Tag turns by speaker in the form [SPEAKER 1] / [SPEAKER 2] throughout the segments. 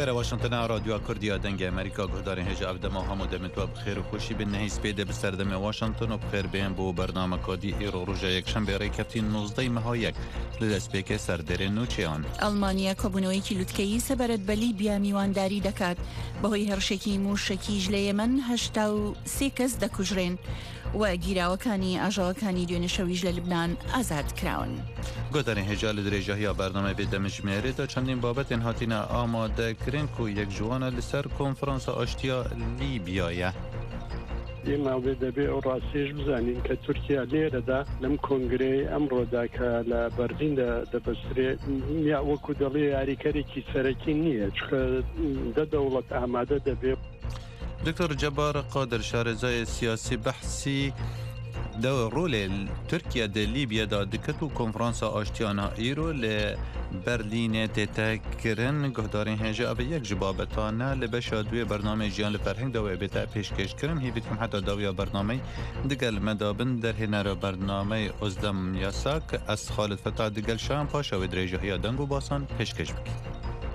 [SPEAKER 1] سبیر واشنطن رادیو کردیا دنگ امریکا گهدارین هجا افدما همو دمت و بخیر و خوشی به نهی سپیده بسردم واشنطن و بخیر بین بو برنامه کادی ایرو روژا یک شنبه ری کفتین 19 ماه یک لدسپیک سردر نوچیان
[SPEAKER 2] ئەڵمانیا کۆبوونەوەیکی لوتکەیی سەبارەت بە لیبیا میوانداری دەکات بەهۆی هەرشێکی موشەکیش لە یەمەن 83 کەس دەکوژرێن و گیراوەکانی ئاژاوەکانی دوێنێشەویش لە لبنان ئازاد کراون.
[SPEAKER 1] گهدارین هجا لدرێژاهی برنامه به دمجمێرێ دا چندین بابەتین هاتینە ئامادە کرێن و یک جوانە لەسەر کۆنفرانسە ئاشتیا لیبیایە.
[SPEAKER 3] ئێمە دەبێ ئەو ڕاستیش بزانین کە تورکیا لێرەدا لەم کۆنگرەی ئەمڕۆدا کە لە بەرلین دەبەسترێت یا وەکو دەڵێ یاریکەرێکی سەرەکی نییە چکە دە دەوڵەت ئامادە دەبێت.
[SPEAKER 1] دکتور جبار قادر شارزای سیاسی بحثی دو رول ترکیا د لیبیا دا دکتو کنفرانس آشتیانا ایرو ل برلین تتکرن گهدارین هجا او یک جبابتانه لبشادوی برنامه جیان لفرهنگ دو بیتا پیشکش کرن هیویتکم حتی داویا برنامه دگل مدابن در هنر برنامه ازدم یاساک از خالد فتح دگل شام پاشا و دریجه دنگو باسان پیشکش بکی.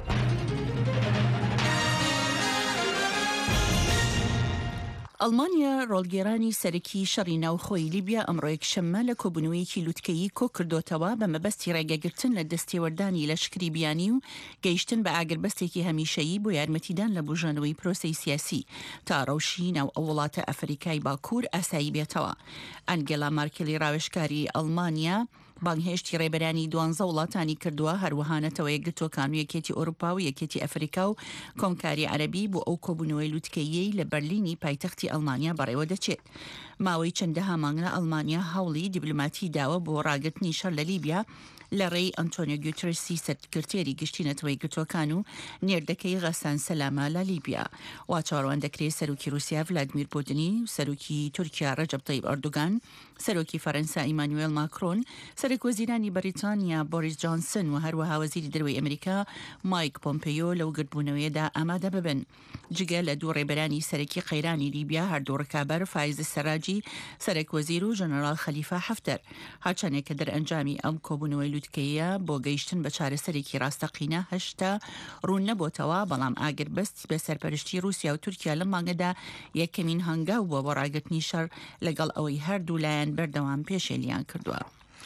[SPEAKER 2] ئەڵمانیا ڕۆڵگێرانی سەرەکی شەڕی ناوخۆی لیبیا ئەمڕۆ یەکشەممە لە کۆبوونەوەیەکی لوتکەیی کۆ کردوتەوە بە مەبەستی ڕێگەگرتن لە دەستێوەردانی لەشکری بیانی و گەیشتن بە ئاگربەستێکی هەمیشەیی بۆ یارمەتیدان لە بژانەوەی پرۆسەی سیاسی تا ڕەوشی ناو ئەو وڵاتە ئەفریکای باکوور ئاسایی بێتەوە. ئەنگێلا مارکلی ڕاوێژکاری ئەڵمانیا بانگهێشتی ڕێبەرانی 12 وڵاتانی کردووە هەروەهانەتەوە یەکگرتوەکان و یەکێتی ئۆروپا و یەکێتی ئەفریکا و کۆمکاری عەرەبی بۆ ئەو کۆبوونەوەی لوتکەیی لە بەرلینی پایتەختی ئەڵمانیا بەڕێوە دەچێت. ماوەی چەندەها مانگە ئەڵمانیا هەوڵی دیبلوماتی داوە بۆ ڕاگرتنی شەڕ لە لیبیا لە ڕێی ئەنتۆنیۆ گوتێرسی سەرکردێری گشتی نەتەوەی گرتوەکان و نێردەکەی غەسان سەلامە لە لیبیا. وا چاڕوان دەکرێت سەرۆکی رووسیا ڤلادیمیر پوتین و سەرۆکی تورکیا ڕەجەب تەیب ئەردوگان، سەرۆکی فەرەنسا ئیمانوێل ماکرۆن، سەرۆک وەزیرانی بەریتانیا بۆریس جانسن و هەروەها وەزیری دەروی ئەمریکا مایک پۆمپیۆ لەو گردبوونەوەیەدا ئامادە ببن. جگە لە دوو ڕێبەرانی سەرەکی قەیرانی لیبیا هەردوو ڕکابەر فایز سەراجی سەرۆک وەزیر و ژەنەرال خەلیفە حەفتەر هاچانێک کە دەرئەنجامی ئەم کۆبوونەوەی لوتکەیە بۆ گەیشتن بە چارەسەرێکی ڕاستەقینە هەشتا ڕوون نەبووتەوە، بەڵام ئاگربەست بە سەرپەرشتی رووسیا و تورکیا لەم مانگەدا یەکەمین هەنگاو بووە بۆ ڕاگرتنی شەڕ لەگەڵ ئەوەی هەردوو لایەن بەردەوام پێشێلیان کردووە.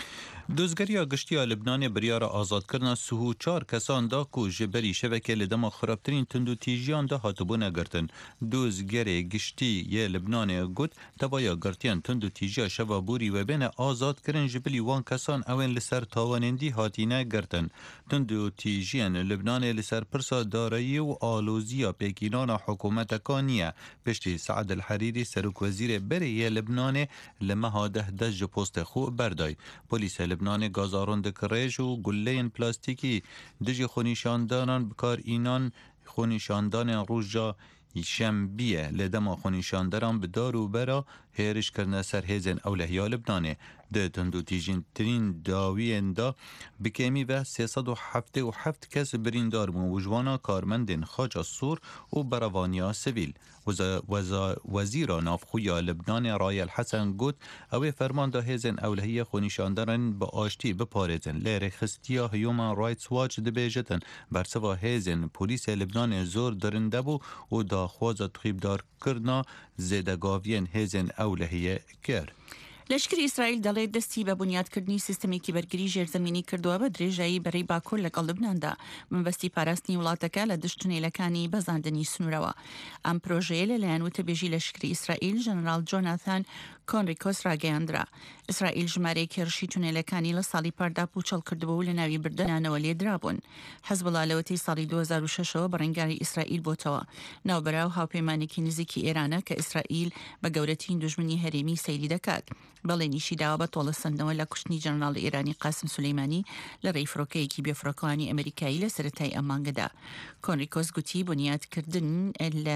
[SPEAKER 1] دوزگریا گشتیا لبنان بریار آزاد کردن سهو 4 کسان دا کو جبری شبکه لدما خرابترین تندو تیجیان دا هاتبونه گرتن. دوزگری گشتی یه لبنان گوت تبایا گرتیان تندو تیجیا شبابوری و بین آزاد کردن جبلی وان کسان اوین لسر تاوانندی هاتینه گرتن. تندو تیجیان لبنان لسر پرسا دارایی و آلوزیا پیکینان حکومت کانیه. پشتی سعد الحریری سروک وزیر بری لبنان لمها ده پست خو بردای. پلیس لبنان گازارون دکریج و گلهین پلاستیکی دژی خونیشاندانان بکار اینان خونیشاندان روژا شنبیه لدما خونیشانداران به دار و برا هیرش کرنه سر هیزن اولهیا لبنانه ده تندو تیجین ترین داوین دا بکیمی و 377 کس بریندار موجوانا کارمندین خاج سور و بروانیا سویل. وزیر نافخویا لبنان رای الحسن گوت اوی فرمان دا هیزن اولهی خونیشاندارن با آشتی بپارزن لیر خستیا هیومن رایتس واچ دبیجتن برسوا هیزن پولیس لبنان زور درنده بو و دا خوازا تخیبدار کرنا زیدگاوین هیزن اولهی کرد.
[SPEAKER 2] لەشکری ئیسرائیل دەڵێت دەستی بە بنیادکردنی سیستەمێکی بەرگری ژێرزەمینی کردووە بە درێژایی بەرەی باکوور لەگەڵ لبناندا منبەستی پاراستنی وڵاتەکە لە دشتنێلەکانی بەزاندنی سنوورەوە. ئەم پرۆژەیە لەلایەن وتەبێژی لەشکری ئیسرائیل ژەنەرال جۆناتان کۆنریکۆس ڕاگەیاندرا. ئیسرائیل ژمارەیەکی هێرشی تونێلەکانی لە ساڵی پاردا پوچەڵ کردبوو و لە ناوی بردنانەوە لێدرابوون. حەزبڵا لەوەتی ساڵی 2006ەوە بەڕێنگاری ئیسرائیل بۆتەوە. ناوبەراو هاوپەیمانێکی نزیکی ئێرانە کە ئیسرائیل بە گەورەترین دوژمنی هەرێمی سەیری دەکات. بەڵێنیشی داوە بە تۆڵەسەندنەوە لە کوشتنی جەنەراڵ ئێرانی قاسم سولەیمانی لە ڕێی فڕۆکەیەکی بێفڕۆکەوانی ئەمریکایی لە سەرەتای ئەم مانگەدا. کۆنریکۆس گوتی بنیادکردن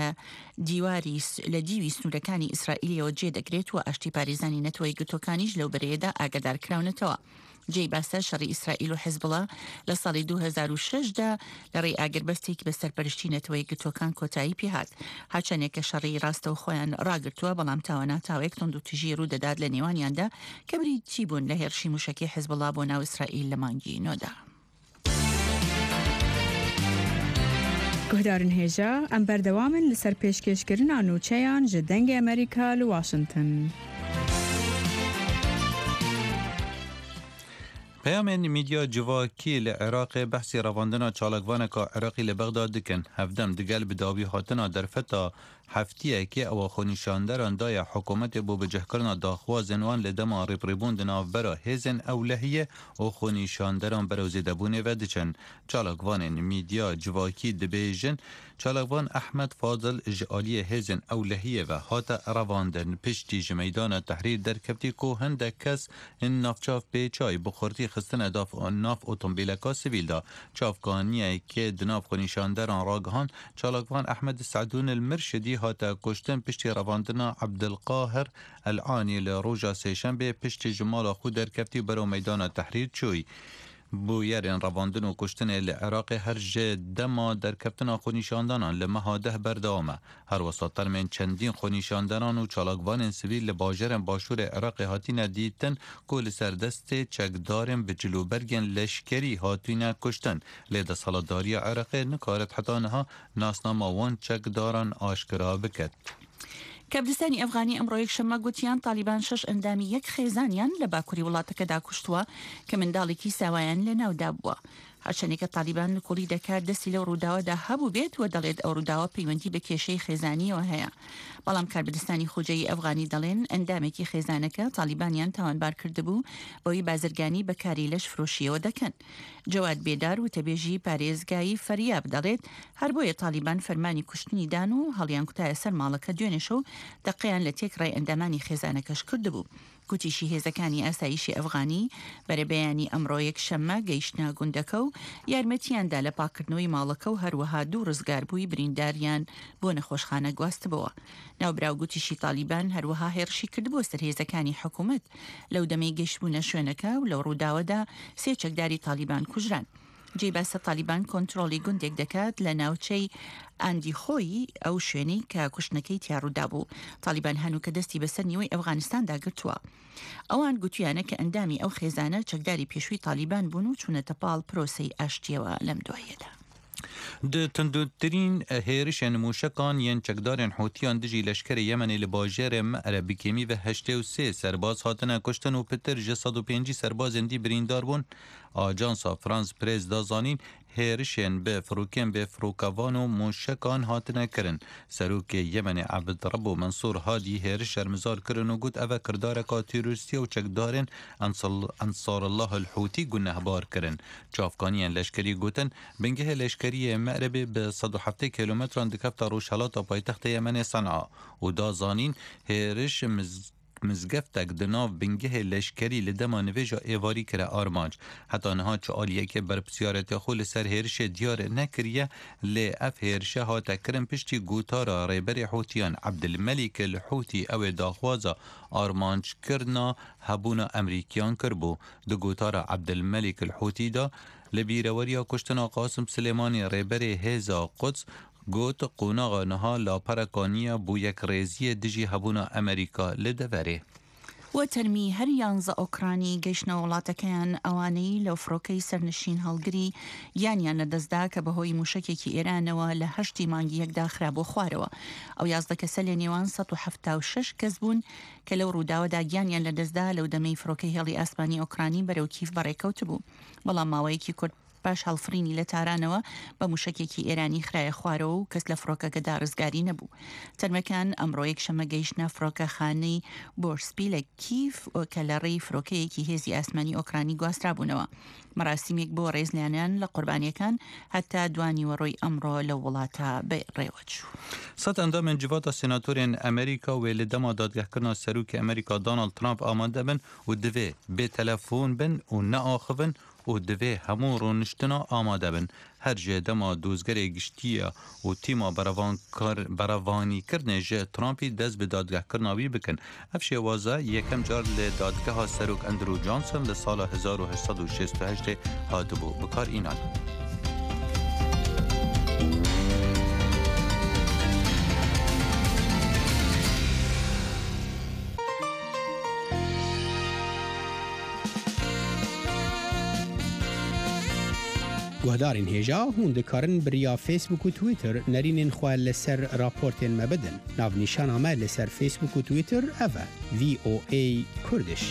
[SPEAKER 2] لە دیوی سنوورەکانی ئیسرائیلەوە جێدەگرێت و ئاشتی پارێزانی نەتەوەی گرتوەکانیش لەو بەرەیەدا ئاگادارکراونەتەوە. جێی باسە شەڕی ئیسرائیل و حیزبڵا لە ساڵی 2006دا لە ڕێی ئاگربەستێکی بە سەرپەرشتی نەتەوەی گرتوەکان کۆتایی پێهات. هاچەنێک کە شەڕی ڕاستەو خۆیان ڕاگرتووە، بەڵام تاواناتاوەیەک تۆند و تژی ڕوو دەدات لە نێوانیاندا کە بریتی بوون لە هێرشی موشەکی حیزبڵا بۆ ناو ئیسرائیل لە مانگی نۆدا.
[SPEAKER 4] گهدارن هێژا ئەم بەردەوامن لەسەر پێشکەشکردنا نوچەیان ji dengê Amerîka li Washington.
[SPEAKER 1] پیامین میدیا جواکی لعراق بحثی رواندنا چالکوانکا عراقی لبغداد دکن هفدم دگل بداوی هاتنا در فتا هفتیه که او خونیشاندران دای حکومت بو بجه کرنا داخوازن وان لدما ریبریبون دناو برا هزن اولهیه و خونیشاندران بروزیده بونه و دچن چالکوان میدیا جواکی دبیجن چالکوان احمد فاضل اجعالی هزن اولهیه و هات رواندن پشتی جمیدان تحریر در کبتی که هنده کس این نافچاف پیچای بخورتی خستن اداف ناف اتومبیلکا سویل دا چافکانیه که دناف خونیشاندران راگهان چالکوان احمد سعدون المرشدی هاتا کشتن پشتی رواندنا عبدالقاهر العانی لروجا سیشنبه پشتی جمال خود در کفتی برو میدان تحریر چوی بو یارن رواندن و کشتن العراق هر جه دما در کفتن خونیشاندانان لمهاده بردامه هر وسطر من چندین خونیشاندانان و چالاکوان سویل لباجرن باشور عراق هاتین دیتن کل سردست چکدارن به جلوبرگن لشکری هاتین کشتن لید سالداری عراق نکارت حتانها ناسنامه وان چکداران آشکرا بکد.
[SPEAKER 2] کابلستانی ئەفغانی ئەمڕۆ یەکشەممە گوتیان تالیبان 6 ئەندامی یەک خێزانیان لە باکووری وڵاتەکەدا کوشتووە کە منداڵێکی ساوایان لە ناودا بووە. هەرچەندێکە تالیبان لە کوڵی دەکات دەستی لەو ڕووداوەدا هەبوو بێت و دەڵێت ئەو ڕووداوە پەیوەندی بە کێشەی خێزانیەوە هەیە. بەڵام کاربدستانی خوجەی ئەفغانی دەڵێن ئەندامێکی خێزانەکە تالیبانیان تاوانبار کردبوو بەوەی بازرگانی بەکاری لەش فرۆشیەوە دەکەن. جەواد بێدار و تەبێژی پارێزگایی فەریاب دەڵێت هەر بۆیە تالیبان فەرمانی کوشتنی دان و هەڵیان کوتایە سەر ماڵەکە دوێنێشە و دەقیان لە تێکڕای ئەندامانی خێزانەکەش کردبوو. گوتیشی هێزەکانی ئاسایشی ئەفغانی بەرەبەیانی ئەمڕۆ یەکشەممە گەیشتنا گوندەکە و یارمەتیاندا لە پاکردنەوەی ماڵەکە و هەروەها دوو ڕزگاربووی برینداریان بۆ نەخۆشخانە گواستبەوە. ناوبراو گوتیشی تالیبان هەروەها هێرشی کردبووە سەر هێزەکانی حکوومەت لەو دەمەی گەشتبوونە شوێنەکە و لەو ڕووداوەدا 3 چەکداری تالیبان کوژران. جێباسە تالیبان کۆنتڕۆلی گوندێک دەکات لە ناوچەی ئاندی خۆی ئەو شوێنەی کە کوشتنەکەی تیاڕوودا بوو. تالیبان هەنوو کە دەستی بەسەر نیوەی ئەفغانستاندا گرتووە. ئەوان گوتیانە کە ئەندامی ئەو خێزانە چەکداری پێشووی تالیبان بوون و چوونەتە پاڵ پرۆسەی ئاشتیەوە لەم دوایەدا.
[SPEAKER 1] د تندوترین هێرشên موشکان yên çekdarên Hûtiyan dijî leşkerê Yemenê li bajarê Me're bikêmî ve 83 serbaz hatine kuştin û pitir ji 150 serbazên dî birîndar bûn. Ajansa France Press da zanîn هێرشên bi firokên bêfirokevan û mûşekan hatine kirin. Serokê Yemenê Abdurrabû Mensûr hadî hêriş şermizar kirin û got ev e kirdareka terorîstî û çekdarên Ensarallahil Hûtî gunehbar kirin. Çavkaniyên leşkerî gotin bingehê leşkeriyê Me'rebê bi 170 kilometran dikefta rojhelata paytexta Yemenê Sen'a û da zanîn hêriş مزگفتک دناو بنگه لشکری لدما نویجا ایواری کره آرمانج حتی نها چه آلیه که بر بسیارت خول سر هرش دیار نکریه لی اف هرشه ها تکرم پشتی گوتارا ریبر حوتیان عبدالملک الحوتی او داخوازا آرمانج کرنا هبونا امریکیان کربو دو گوتارا عبدالملک الحوتی دا لبیروریا کشتنا قاسم سلیمانی ریبر هزا قدس گوت قوناغا نها لاپرکانیه بو یک ریزی دجی هبونا امریکا لدوره.
[SPEAKER 2] و تەرمی هەر 11 ئۆکرانی گەیشتنە وڵاتەکەیان ئەوانەی لەو فڕۆکەی سەرنشین هەڵگری یانیان لەدەستدا کە بەهۆی موشکێکی ئێرانەوە لە 8 مانگی یەکدا خرابۆ خوارەوە. ئەو 11 کەسە لە نێوان 176 کەس بوون کە لەو ڕووداوەدا گیانیان لەدەستدا لەو دەمەی فڕۆکەی هێڵی ئاسمانی ئۆکرانی بەرەو کیف بەڕێکەوت بوو. بەڵام ماوەیەکی کورت باش هەڵفرینی لە تارانەوە بە موشکێکی ئێرانی خرایە خوارەوە و کەس لە فڕۆکەکەدا ڕزگاری نەبوو. تەرمەکان ئەمڕۆ یەکشەممە گەیشتنە فڕۆکەخانەی بۆرسپی لە کیف کە لە ڕێی فڕۆکەیەکی هێزی ئاسمانی ئۆکرانی گواسترابوونەوە. مەراسیمێک بۆ ڕێزلیانیان لە قوربانیەکان هەتا دوانی وەڕۆی ئەمڕۆ لە وڵاتە بڕێوەچوو.
[SPEAKER 1] سەد ئەندامên civata senatörên Amerîka wê li dema dadgehkirina serokê Amerîka Donald Trump amade bin û divê bêtelefon bin û neaxivin û divê hemû rûniştina amade bin. Her jê dema dozgerê giştiya û tîma berevanîkirinê ji Trumpî dest bi dadgehkirina wî bikin. Ev şêwaze yekem car li dadgeha serok Andrew Johnson li sala 1868 hatibû bikar înan.
[SPEAKER 5] گهدارین هێژا هون دikarin biriya Facebook û Twitter nerînên xwe li ser raportên me bidin. Navnîşana me li ser Facebook û Twitter ev e VOA Kurdish.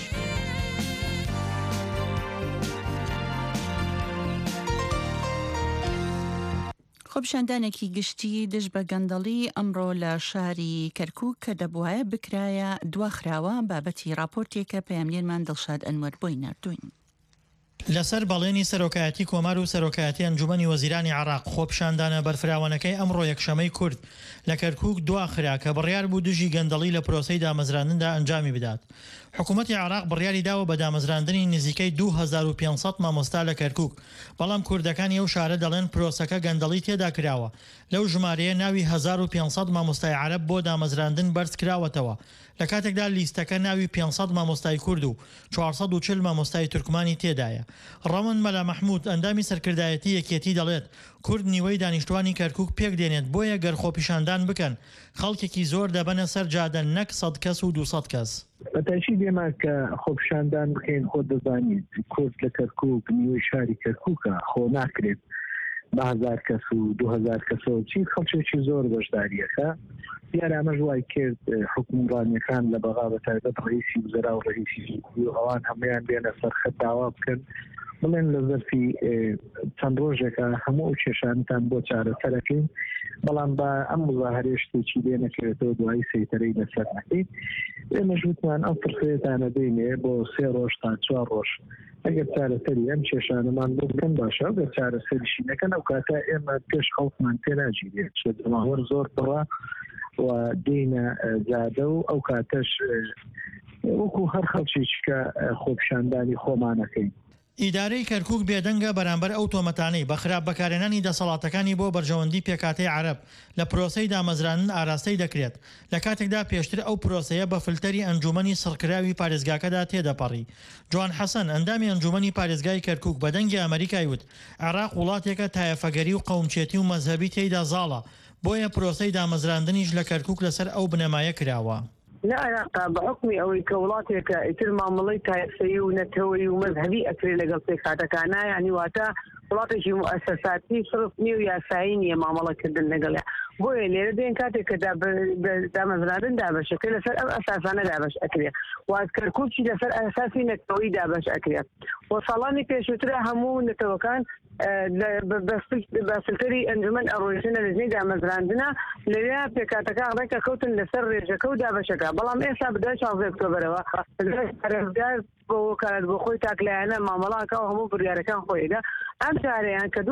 [SPEAKER 2] خۆپیشاندانێکی گشتی دژ بە گەندەڵی ئەمڕۆ لە شاری کەرکووک کە دەبواە بکرایە دواخراوە بابەتی راپۆرتێکە پەیامنێرمان دڵشاد ئەنوەر بۆی نردوین.
[SPEAKER 6] لەسەر بەڵێنی سەرۆکایەتی کۆمار و سەرۆکایەتی ئەنجومەنی وەزیرانی عێراق خۆپیشاندانە بەرفراوانەکەی ئەمڕۆ یەکشەمەی کورد لە کەرکووک دواخرا کە بڕیار بوو دژی گەندەڵی لە پرۆسەی دامەزراندندا ئەنجامی بدات. حکوومەتی عێراق بڕیاری داوە بە دامەزراندنی نزیکەی 2500 مامۆستا لە کەرکووک، بەڵام کوردەکانی ئەو شارە دەڵێن پرۆسەکە گەندەڵی تێدا کراوە. لەو ژمارەیە ناوی 1500 مامۆستای عەرەب بۆ دامەزراندن بەرز کراوەتەوە، لە کاتێکدا لیستەکە ناوی 500 مامۆستای کورد و 440 مامۆستای تورکمانی تێدایە. ڕەوەند مەلا مەحموود ئەندامی سەرکردایەتی یەکێتی دەڵێت کورد نیوەی دانیشتوانی کەرکووک پێک دێنێت بۆیە گەر خۆپیشاندان بکەن خەڵکێکی زۆر دەبەنە سەر جادە نەک 100 کەس و 200 کەس.
[SPEAKER 7] بەتەشی دێما کە خۆپیشاندان بکەین خۆ دەزانیت کورد لە کەرکووک نیوەی شاری کەرکووکە خۆ ناکرێت بە 1000 کەس و 2000 کەسەوە چیت خەڵکێکی زۆر بەشداریەکە. دیارە ئەمەش وای کرد حکومڕانیەکان لە بەغا بە تایبەت ڕئیسی وزەرا و ڕئیسی ئەوان هەمویان بێنە سەرخەت داوا بکەن بڵێن لە زەرفی چەند ڕۆژێکە هەموو ئەو کێشانتان بۆ چارەسەرەکەین، بەڵام بە ئەم مزاهرە شتێکی لێ نەکرێتەوە دوایی سەیتەرەی لەسەر نەکەین. ئێمەش وتمان ئەم فرسەیەتانە دەینێ بۆ 3 ڕۆژ تا 4 ڕۆژ ئەگەر چارەسەری ئەم کێشانەمان بۆ بکەن باشە، ئەگەر چارەسەریشی نەکەن ئەو کاتە ئێمە پێش خەڵکمان تێناگیرێت دەماوەر زۆر بڕە و دێنە جادە و ئەو کاتەش وەکو هەر خەڵکێکیکە خۆپیشاندانی خۆمانەکەین.
[SPEAKER 6] ئیدارەی کەرکووک بێدەنگە بەرامبەر ئەو تۆمەتانەی بە خراپ بەکارهێنانی دەسەڵاتەکانی بۆ بەرژەوەندی پێکاتەی عەرەب لە پرۆسەی دامەزراندن ئاراستەی دەکرێت، لە کاتێکدا پێشتر ئەو پرۆسەیە بە فلتەری ئەنجومەنی سڕکراوی پارێزگاکەدا تێدەپەڕی. جوان حەسەن ئەندامی ئەنجومەنی پارێزگای کەرکووک بەدەنگی ئەمریکای وت عێراق وڵاتێکە تایەفەگەری و قەومچێتی و مەزهەبی تێیدا زاڵە، بۆیە پرۆسەی دامەزراندنیش لە کەرکووک لەسەر ئەو بنەمایە کراوە.
[SPEAKER 8] لا عراق بحكم أو كولاتك يتر معاملي تايسي ونتوي ومذهبي أكري لقل سيكاتكانا يعني واتا ولاتك مؤسساتي صرف نيو ياساين يا معاملة كدن لقل بوي ليردين كاتك دامزرادن دابش أكري لسر أساسانا دابش أكري وأذكر كل شيء لسر أساسي نتوي دابش أكري وصلاني كيشتري همو نتوكان بەسلتەری ئەنجومەن ئەڕۆیشتنە لەژنەی دامەزراندنە لەوێ پێکاتەکە ڕێکە کەوتن لەسەر ڕێژەکە و دابەشەکە، بەڵام ئێستا بدای 16 ئۆکتۆبەرەوە پارێزگار بۆ وەکالەت بۆ خۆی تاکلایەنە مامەڵاکە و هەموو بڕیارەکان خۆیدا ئەم جارەیان کە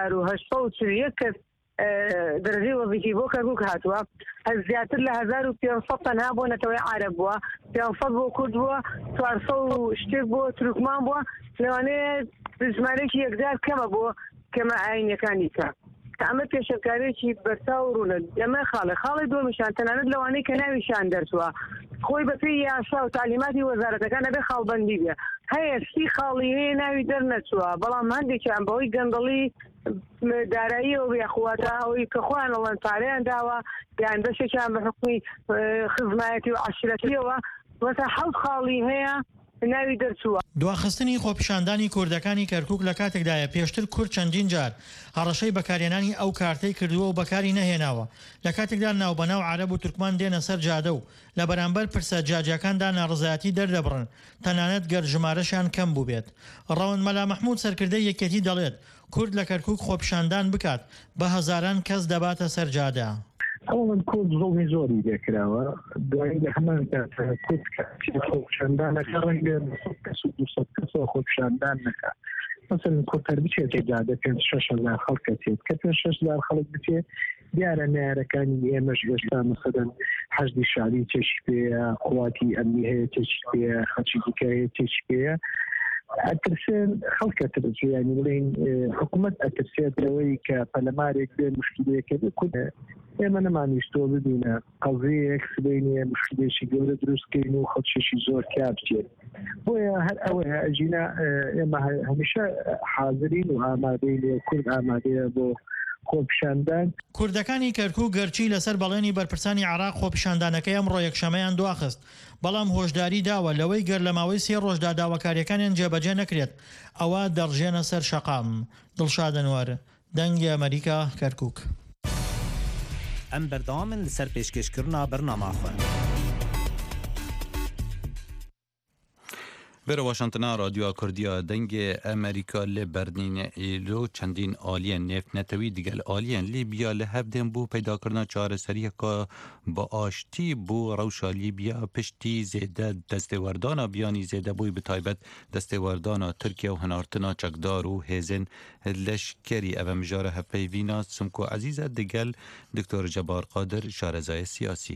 [SPEAKER 8] 2841 کەس دەرەجەی وەزیفی بۆ کەرکووک هاتووە، زیاتر لە 1500 تەنها بۆ نەتەوەی عەرەب بووە، 500 بۆ کورد بووە، 400 شتێک بۆ تورکمان بووە، لەوانەیە ژمارەیەکی یەکجار کەمە بۆ کەمە ئاینەکانی کە ئەمە پێشەکارێکی بەرچاو ڕوونە. ئەمە خاڵی دووەمیشان تەنانەت لەوانەیە کە ناویشان دەرچووە خۆی بەپێی یاسا و تعلیماتی وەزارەتەکان ئەبێ خاڵبەندی بێ. هەیە سی خاڵی هەیە ناوی دەرنەچووە، بەڵام هەندێکیان بەوەی گەندەڵی داراییەوە بێخواتە ئەوەی کە خۆیان ئەڵەن پارەیان داوە یان بەشێکیان بە حکومی خزمایەتی و عەشیرەتیەوە وەسە 7 خاڵی هەیە ناوی دەرچووە.
[SPEAKER 6] دواخستنی خۆپیشاندانی کوردەکانی کەرکووک لە کاتێکدایە پێشتر کورد چەندین جار هەڕەشەی بەکارهێنانی ئەو کارتەی کردووە و بەکاری نەهێناوە، لە کاتێکدا ناوبەناو عەرەب و تورکمان دێنە سەر جادە و لە بەرامبەر پرسە جاجەکاندا ناڕزایەتی دەردەبڕن تەنانەت گەر ژمارەشیان کەم بوو بێت. ڕەوەند مەلا مەحموود سەرکردەی یەکێتی دەڵێت کورد لە کەرکووک خۆپیشاندان بکات بە هەزاران کەس دەباتە سەر جادە.
[SPEAKER 7] ئەوڵەن کورد زۆڵی زۆری دێکراوە دوایی لە هەمان کورد خۆپیشاندانەکە ڕەنگە 200 کەسەوە خۆپیشاندان نەکات. مثلا کورتەر بچێتە جادە 6,000 خەڵک بچێت کە 6,000 خەڵک بچێت دیارە نارەکانی ئێمەش هێشتا مەسەلەن حەشدی شاری تێشی پێیە، قوواتی ئەمنی هەیە تێشی پێیە، خەڵکی دیکە هەیە تێشی پێیە. ئەترسێن خەڵکە ترسێ ینی بڵێن حکوومەت ئەترسێت لەوەی کە پەلەمارێک بێ مشکلەیەکە بکوت ئێمە نەمانویستۆ ببینە قەڵزەیەک سبەینێ مشکلێکی گەورە دروستکەین و خەڵکێکی زۆر کا بچێت. بۆیە هەر ئەوەیە ئەژینە ئێمە هەمیشە حاضرین و ئامادەی لێ کورد ئامادەیە بۆ خۆپیشاندان
[SPEAKER 6] کوردەکانی کەرکووک گەرچی لەسەر بەڵێنی بەرپرسانی عراق خۆپیشاندانەکەی ئەمڕۆ یەکشەمەیان دواخست بەڵام هۆشداری داوە لەوەی گەر لە ماوەی 3 ڕۆژدا داواکاریەکانیان جێبەجێ نەکرێت ئەوە دەڕژێنە سەر شەقام. دڵشاد ئەنوەر، دەنگی ئەمریکا، کەرکووک.
[SPEAKER 9] ئەم بەردەوامن لەسەر پێشکەشکردنا بەرنامەخۆ.
[SPEAKER 1] بر واشنطن رادیو کردیا دنگ امریکا لبرنین ایلو چندین آلین نفت نتوی دیگل آلین لیبیا لهفدن بو پیدا کردن چارەسەریە که با آشتی بو روشا لیبیا پشتی زیده دستوردانا بیانی زیده بوی بتایبت دستوردانا ترکیه و هنارتنا چکدار و هزن لشکری او مجاره هفیوینا سمکو عزیز دیگل دکتر جبار قادر شارزای سیاسی.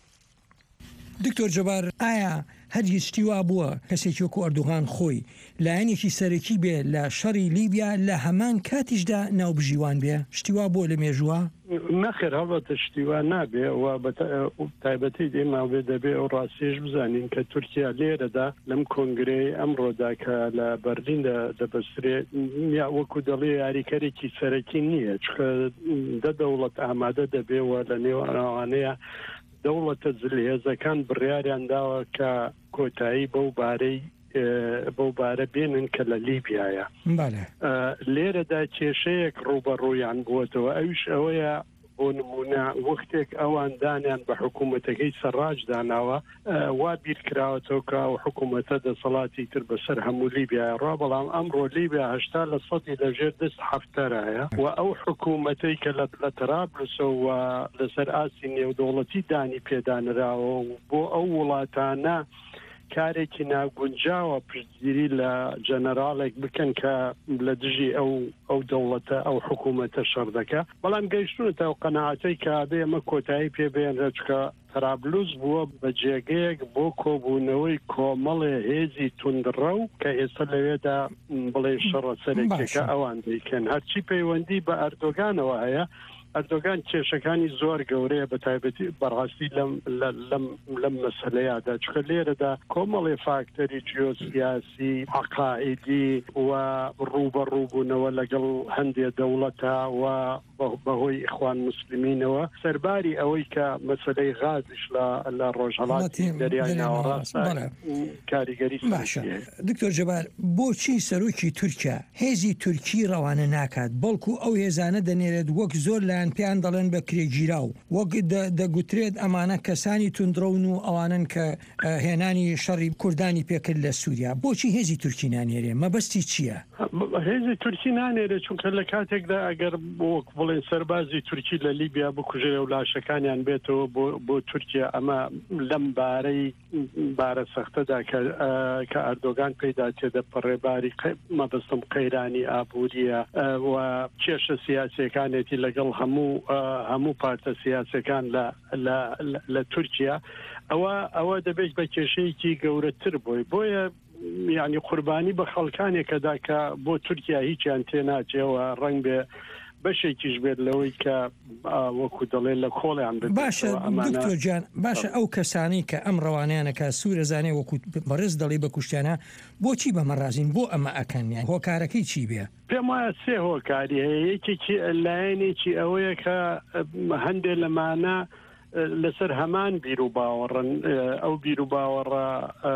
[SPEAKER 10] دکتۆر جەبار ئایا هەرگیز وا بووە کەسێکی وەکو ئەردوغان خۆی لایەنێکی سەرەکی بێ لە شەڕی لیبیا لە هەمان کاتیشدا ناوبژیوان بێ شتیوا بۆ لە مێژووە؟
[SPEAKER 3] نەخێر هەڵەتە شتیوا نابێ و تایبەتی دێما بێ دەبێ ئەو ڕاستیش بزانین کە تورکیا لێرەدا لەم کۆنگرەی ئەمڕۆدا کە لە بەرلین دەبەسترێت یا وەکو دەڵێ یاریکەرێکی سەرەکی نییە چکە دەوڵەت ئامادە دەبێەوە لە نێوانەیە دەوڵەتە جلهێزەکان بڕیاریان داوە کە کۆتایی بەو بارە بێنن کە لە لیبیایە لێرەدا کێشەیەک ڕوبەڕوویان بووەتەوە ئەوش ئەوەیە بۆ نمونە وەختێک ئەوان دانیان بە حکوومەتەکەی سەرڕاج داناوە وا بیرکراوەتەوە کە و حکوومەتە دەسەڵاتی تر بەسەر هەموو لیبیای ڕوا بەڵام ئەمڕۆ لیبیا 80 لە سەدی لەژێر دەست هەفتەرایە و ئەو حکوومەتەی کە لە ترابلسەوە لەسەر ئاسی نێودەوڵەتی دانی پێدانراوە بۆ ئەو وڵاتانە کارێکی ناگونجاوە پشتگیری لە جەنەرالێک بکەن کە لە دژی ئەو دەوڵەتە ئەو حکوومەتە شەڕ دەکە بەڵام گەیشتونەتە ئەو قەناعەتەی کە بێ ئەمە کۆتایی پێبێنرە چکە ترابلوس بووە بە جێگەیەک بۆ کۆبوونەوەی کۆمەڵێ هێزی توندڕە و کە ئێستا لەوێدا بڵێ شەڕە سەرێکەکە ئەوان دەیکەن هەرچی پەیوەندی بە ئەردۆگانەوە هەیە ئەردۆگان کێشەکانی زۆر گەورەیە بە تایبەتی بەڕاستی لەم مەسەلەیەدا چکە لێرەدا کۆمەڵێ فاکتەری جیۆسیاسی عەقائیدی و ڕوبەڕووبوونەوە لەگەڵ هەندێک دەوڵەتە و بەهۆی ئیخوان موسلیمینەوە سەرباری ئەوەی کە مەسەلەی غازش لە ڕۆژهەڵاتی دەریای ناوەڕاست کاریگەری
[SPEAKER 10] باشە. دکتۆر جەبار بۆچی سەرۆکی تورکیا هێزی تورکی ڕەوانە ناکات بەڵکو ئەو هێزانە دەنێرێت وەک زۆر لایەن پێیان دەڵێن بە کرێگیراو وەک دەگوترێت ئەمانە کەسانی توندڕەون و ئەوانن کە هێنانی شەڕی کوردانی پێکرد لە سووریا بۆچی هێزی تورکی نانێرێ مەبەستی چییە؟
[SPEAKER 3] هێزی تورکی نانێرێت چونکە لە کاتێکدا ئەگەر بڵێن سەربازی تورکی لە لیبیا بکوژێ و لاشەکانیان بێتەوە بۆ تورکیا ئەمە لەم بارە سەختەدا کە ئەردۆگان پێدا تێدە پڕێباری مەبەستم قەیرانی ئابووریە و کێشە سیاسیەکانێتی لەگەڵ هەموو پارتە سیاسەکان لە تورکیا ئەوە دەبێت بە کێشەیەکی گەورەتر بۆیە یعنی قوربانی بە خەڵکانێکەدا کە بۆ تورکیا هیچیان تێناچێەوە ڕەنگ بێ بەشێکیش بێت لەوەی کە وەکو دەڵێ لە کۆڵیان
[SPEAKER 10] باشە دکتۆر جان باشە ئەو کەسانی کە ئەم ڕەوانیانەکە سوورەزانێ وەکو بەڕێز دەڵی بە کوشتیانە بۆچی بەمەڕازین بۆ ئەمە ئەکەنیان هۆکارەکەی چی بێ؟
[SPEAKER 3] پێم وایە سێ هۆکاری هەیە یەکێکی لایەنێکی ئەوەیە کە هەندێک لەمانە لەسەر هەمان بیر و باوەڕن ئەو بیر و باوەڕە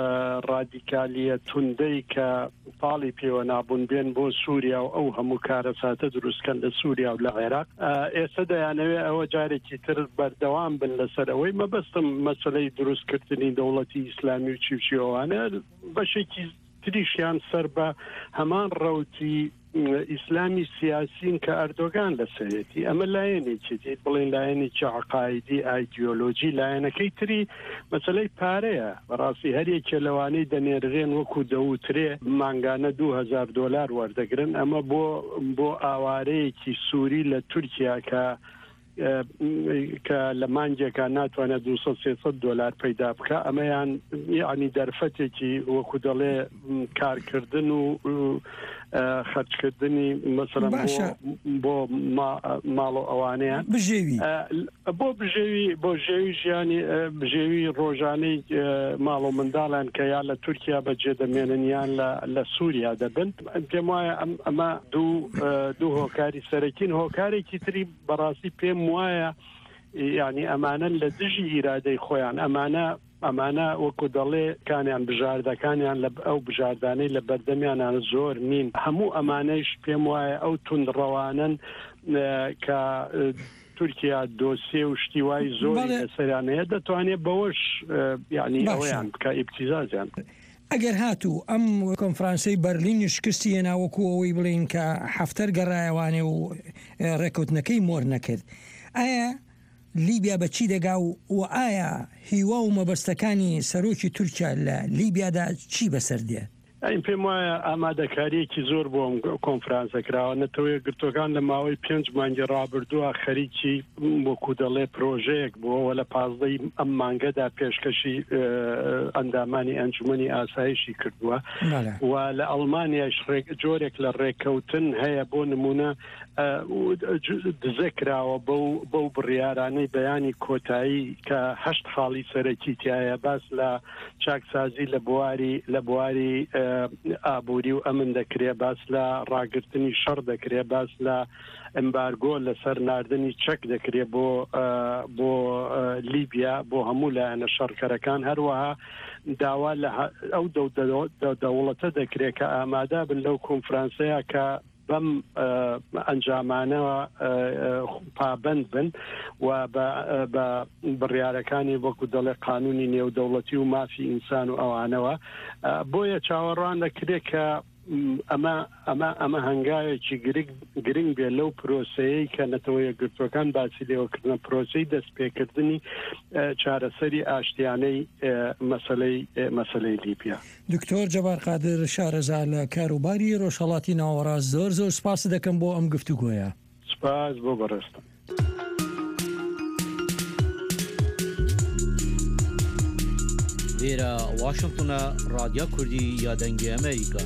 [SPEAKER 3] ڕادیکالیە توندەی کە پاڵی پێوە نابوون بێن بۆ سووریا و ئەو هەموو کارەساتە دروستکەن لە سووریا و لە عێراق ئێستا دەیانەوێت ئەوە جارێکی تر بەردەوام بن لەسەر ئەوەی مەبەستم مەسەلەی دروستکردنی دەوڵەتی ئیسلامی و چیوچیەوانە بەشێکی تریشیان سەر بە هەمان ڕەوتی ئیسلامی سیاسین کە ئەردۆگان لەسەرێتی ئەمە لایەنێکی بڵێن لایەنێکی عەقایدی ئایدیۆلۆژی لایەنەکەی تری مەسەلەی پارەیە بەڕاستی هەرێکە لەوانەی دەنێرێن وەکو دەوترێ مانگانە $2000 وەردەگرن ئەمە بۆ ئاوارەیەکی سووری لە تورکیا کە لە مانجێکە ناتوانێت $200-300 پەیدا بکە ئەمەیان یعنی دەرفەتێکی وەکو دەڵێ کارکردن و خەرجکردنی مەسەڵەن بۆ ماڵ و ئەوانەیە
[SPEAKER 10] بژێوی
[SPEAKER 3] بۆ ژێوی ژیانی بژێوی ڕۆژانەی ماڵ و منداڵیان کە یا لە تورکیا بەجێ دەمێنن یان لە سووریا دەبن پێم وایە ئەمە دوو هۆکاری سەرەکین هۆکارێکی تری بەڕاستی پێم وایە یعنی ئەمانە لە دژی ئیرادەی خۆیان ئەمانە وەکو دەڵێ کانیان بژاردەکانیان لە ئەو بژاردانەی لە بەردەمیانان زۆر نین هەموو ئەمانەیش پێم وایە ئەو توندڕەوانن کە تورکیا دۆسیێ و شتیوای زۆری لەسەریانەیە دەتوانێت بەوەش یعنی ئەویان بکە ئیبتیزازیان
[SPEAKER 10] ئەگەر هاتوو ئەم کۆنفرانسەی بەرلینی شکستی هێناوەکو ئەوەی بڵین کە هەفتەر گەڕایەوانێ و ڕێکەوتنەکەی مۆر نەکرد ئایا لیبیا بەچی دەگا و ئایا هیوا و مەبەستەکانی سەرۆکی تورکیا لە لیبیادا چی بەسەر دێ؟
[SPEAKER 3] این پێم وایە ئامادەکاریەکی زۆر بۆ کۆنفرانسە کراوە نەتەوەی گرتوەکان لە ماوەی 5 مانگی ڕابردووە خەریکی وەکو دەڵێ پرۆژەیەک بووەوە لە 15 ئەم مانگەدا پێشکەشی ئەندامانی ئەنجومەنی ئاسایشی کردووە و لە ئەڵمانیاش جۆرێک لە ڕێکەوتن هەیە بۆ نمونە دزەکراوە بەو بڕیارانەی بەیانی کۆتایی کە 8 خاڵی سەرەکی تایە باس لە چاکسازی لە بواری ئابووری و ئەمن دەکرێ باس لە ڕاگررتنی شەڕ دەکرێ باس لە ئەمبارگۆ لەسەر ناردنی چەک دەکرێت بۆ لیبیا بۆ هەموو لایەنە شەڕکەرەکان هەروەها داوا لە ئەو دەوڵەتە دەکرێت کە ئامادە بن لەو کۆنفرانسەیە کە بەم ئەنجامانەوە پابند بن و بە بڕیارەکانی وەکو دەڵێ قانونی نێودەوڵەتی و مافی ئینسان و ئەوانەوە بۆیە چاوەڕوان دەکرێت کە ئەمە هەنگاوێکی گرنگ بێ لەو پرۆسەیەی کە نەتەوەیە گرتوەکان باسی لێوەکردنە پرۆسەی دەستپێکردنی چارەسەری ئاشتیانەی مەسەلەی لیبیا.
[SPEAKER 10] دکتۆر جەبار قادر شارەزا لە کاروباری ڕۆژهەڵاتی ناوەڕاست زۆر سپاس دەکەم بۆ ئەم گفتوگۆیە.
[SPEAKER 3] سپاس بۆ بەڕێستم.
[SPEAKER 11] وێرە واشنگتنە رادیا کوردی یا دەنگی ئەمریکا.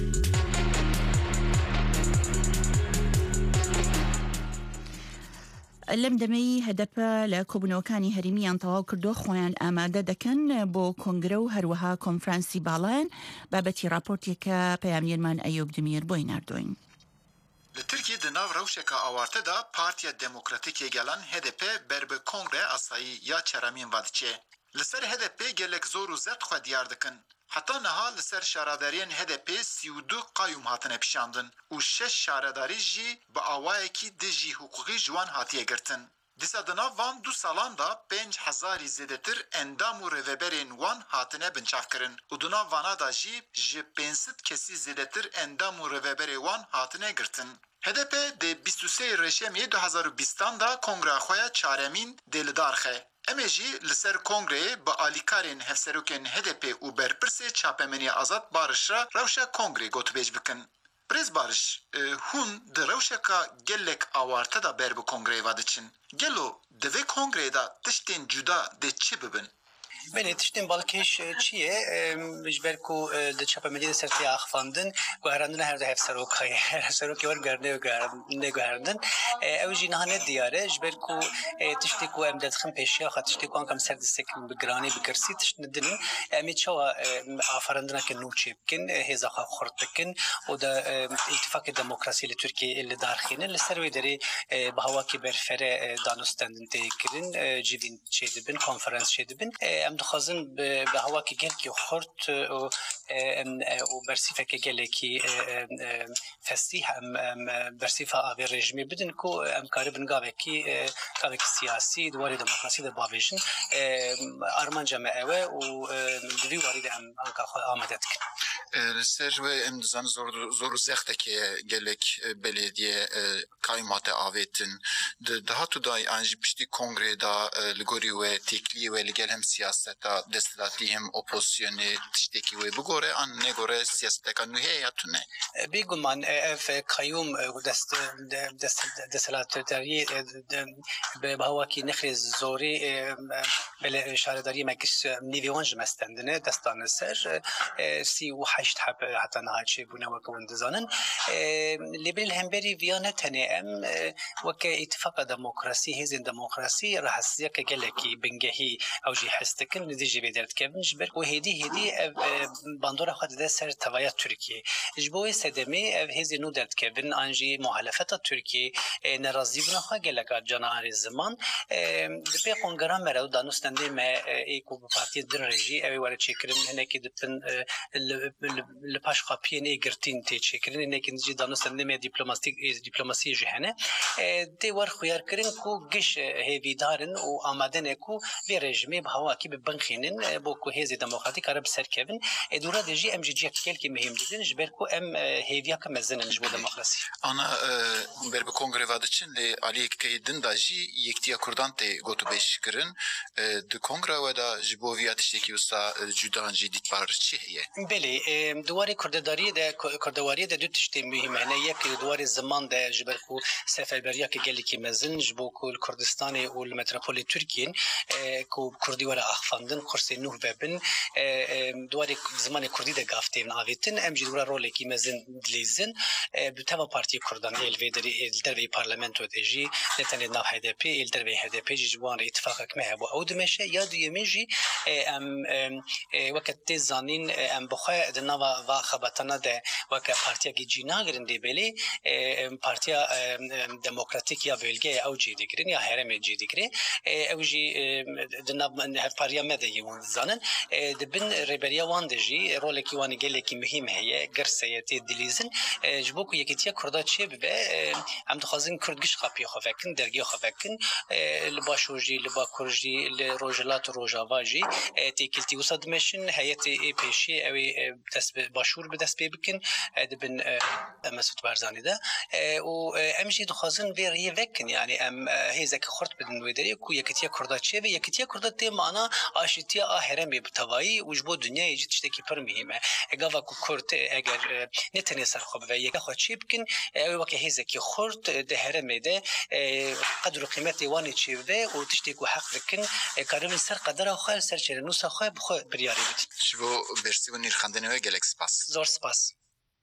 [SPEAKER 2] لەم دەمەی هەدەپە لە کۆبوونەوەکانی هەرمیان تەواو کردو خۆیان ئامادە دەکەن بۆ کۆنگرە و هەروەها کۆنفرانسی باڵایەن بابەتی راپۆرتێکە پەیامێرمان ئەیوب دمیر بۆی نردوین.
[SPEAKER 12] Li Tirkiye di nav rewşeka awarte da Partiya Demokratîkê Gelan HDP ber bi Kongre Asayî ya Çeremîn vadiçe. Li ser HDP gelek zor û zert xwe diyar dikin. Heta niha li ser şaredariyên HDP 32 qayûm hatine pişandin û 6 şaredarî jî bi awayekî dijî hukukî ji wan hatiye girtin. Dîsa di nav van 2 salan da 5000 zêdetir endam û rêveberên wan hatine binçavkirin û di nav vana da jî ji 500 kesî zêdetir endam û rêveberê wan hatine girtin. HDP de 23 Reşemiyê 2020 da Kongreya xwe ya çaremîn dê li dar xe. Em ê jî li ser Kongreyê bi alîkarên hevserokên HDP û berpirsê çapemeniya Azad Barış ra rewşa Kongrê gotûbêj bikin. Birêz Barış, hûn di rewşeka gelek awarte da ber bi Kongreyê vadiçin. Gelo divê Kongreyê da tiştên cuda dê çi bibin?
[SPEAKER 13] Benê tiştên balkêş çi ye ji ber ku di çapemeniya de sertiya axivandin guherandina her de hevserok heye hevserokê wan neguherandin ew jî niha ne diyar e ji ber ku tiştê ku em dedixin pêşiya xwe tiştê ku an kam ser distekin bi giranê bi kirsî tişt nedinin em ê çawa aferandineke nû çê bikin hêza xwe xurt bikin û da îtîfakê demokrasî li Tirkiyeyê li darxînin li ser wê derê bi hewakê berfere danûstendin tê kirin civîn çê dibin konferans çê dibin em dixwazin bi hewakê gelekî xurt û bersîfeke gelekî festîh em bersîfa avê rejimê bidin ku em karibin gavekî siyasî dwarê demokrasî de bavêjin armanca me ew e û di vî warî de em anka xwe amade dikin.
[SPEAKER 12] Li ser wê em dizanin zor û zextekê gelek belediye kaymate avêtin di hatu da an jî piştî Kongrê da li gorî we têkliyê we li gel hem siyasi siyaseta destelaتی hem opozisyonu tişteki ve bu gore an ne gore siyaseta nuhe ya tune.
[SPEAKER 13] بگمان اف قیوم دستلاتداری به هواکی نخری زوری بله شهرداری مکش نیویانج مستندنه دستان سر 38 حب حتی نهایت بونه و کون دزانن لیبرال همبری ویانه تنه ام وک اتفاق دموکراسی هزین دموکراسی رهسیه که گلکی بنگهی او جی حستکن ندیجی بدرد کبنج بر و هدی باندور خود ده سر توایت ترکیه جبوی سدمی هزی نو درد کبن آنجی محالفت ترکیه نرازی بنا خواه گلکا جناهاری زمان دپی قنگران مرا دانستنده ما ایکو پارتی در رژی اوی وارد چکرن هنکی دپن لپاش خاپین ایگرتین تی چکرن هنکی نجی دانستنده ما دیپلماسی جهنه دی ور خویار کرن کو گش هیوی دارن و آمدن کو وی رژیمی به هوا کی به بنخینن بو کو هزی دموکراتیک عرب سر کبن ادورا دجی ام جی کل کی مهم دیدن جبر کو ام هیویا که مزنن جبو دموکراسی
[SPEAKER 12] آنا بر به کنگره وادچن لی علی که دنداجی یکتیا کردان تی گوتو بیش کرن د کنگره ودا جبو ویاتش کی وسا جدانجی دیت بار چی هیه
[SPEAKER 13] بله دواری کردداری ده کردواری ده دو تشتی مهمه نه یک دواری زمان ده جبر کو سفربریا که گلی کی مزن جبو کو کردستان و المتروپول ترکیه کو کردی ورا اخفاندن خرسی نو ببن دواری زمان کردی ده گافتیم آویتن ام جی دورا رول کی مزن دلیزن بتوا پارتی کردان الویدری الدروی پارلمانتو دجی نتنی ناف HDP الدروی HDP جوان اتفاقک مه بو او دمشه یا دیمیجی ام وقت زانین ام بخوا دنوا و خبطنا ده وقت پارتیا کی جینا گرندی بلی پارتیا دموکراتیک یا بلگه او جی دیگرین یا هرم جی دیگری او جی دناب پاریا مده یون زانن دبن ریبریا وان دجی رول کی وان گله کی مهم هي گرسیتی دلیزن جبو کو یکیتیا کردا چه به ام دخوازن کردگش خاپی خوفکن درگی خوفکن لباشوجی لباکورجی لروجلات روجاواجی تیکلتی وسد مشن هیئت پیشی او دست باشور به دست بکن دبن مسعود برزانی ده و امجی دخوازن ویری وکن یعنی ام هیزک خرط بدن ودری کو یکیتیا کردا چه و یکیتیا کردا ته معنا آشتیا هرم به توایی وجبو دنیا یجی تشتکی پر مهمه اگه کو کرد اگر نتنی سر خوب و یک خود چی بکن وقتی هیزکی خورد ده هرم ده قدر و قیمت وانی چی بده و تشتی کو حق بکن کارم سر قدر آخر سر چه نوس آخر بخو بریاری بید.
[SPEAKER 12] شو برسی و نیرخندنی و گلک سپاس.
[SPEAKER 13] زور سپاس.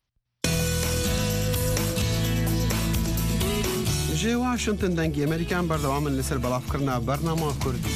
[SPEAKER 5] جه واشنطن دنگی امریکان بردوام لسر بلاف کرنا برنامه کردی.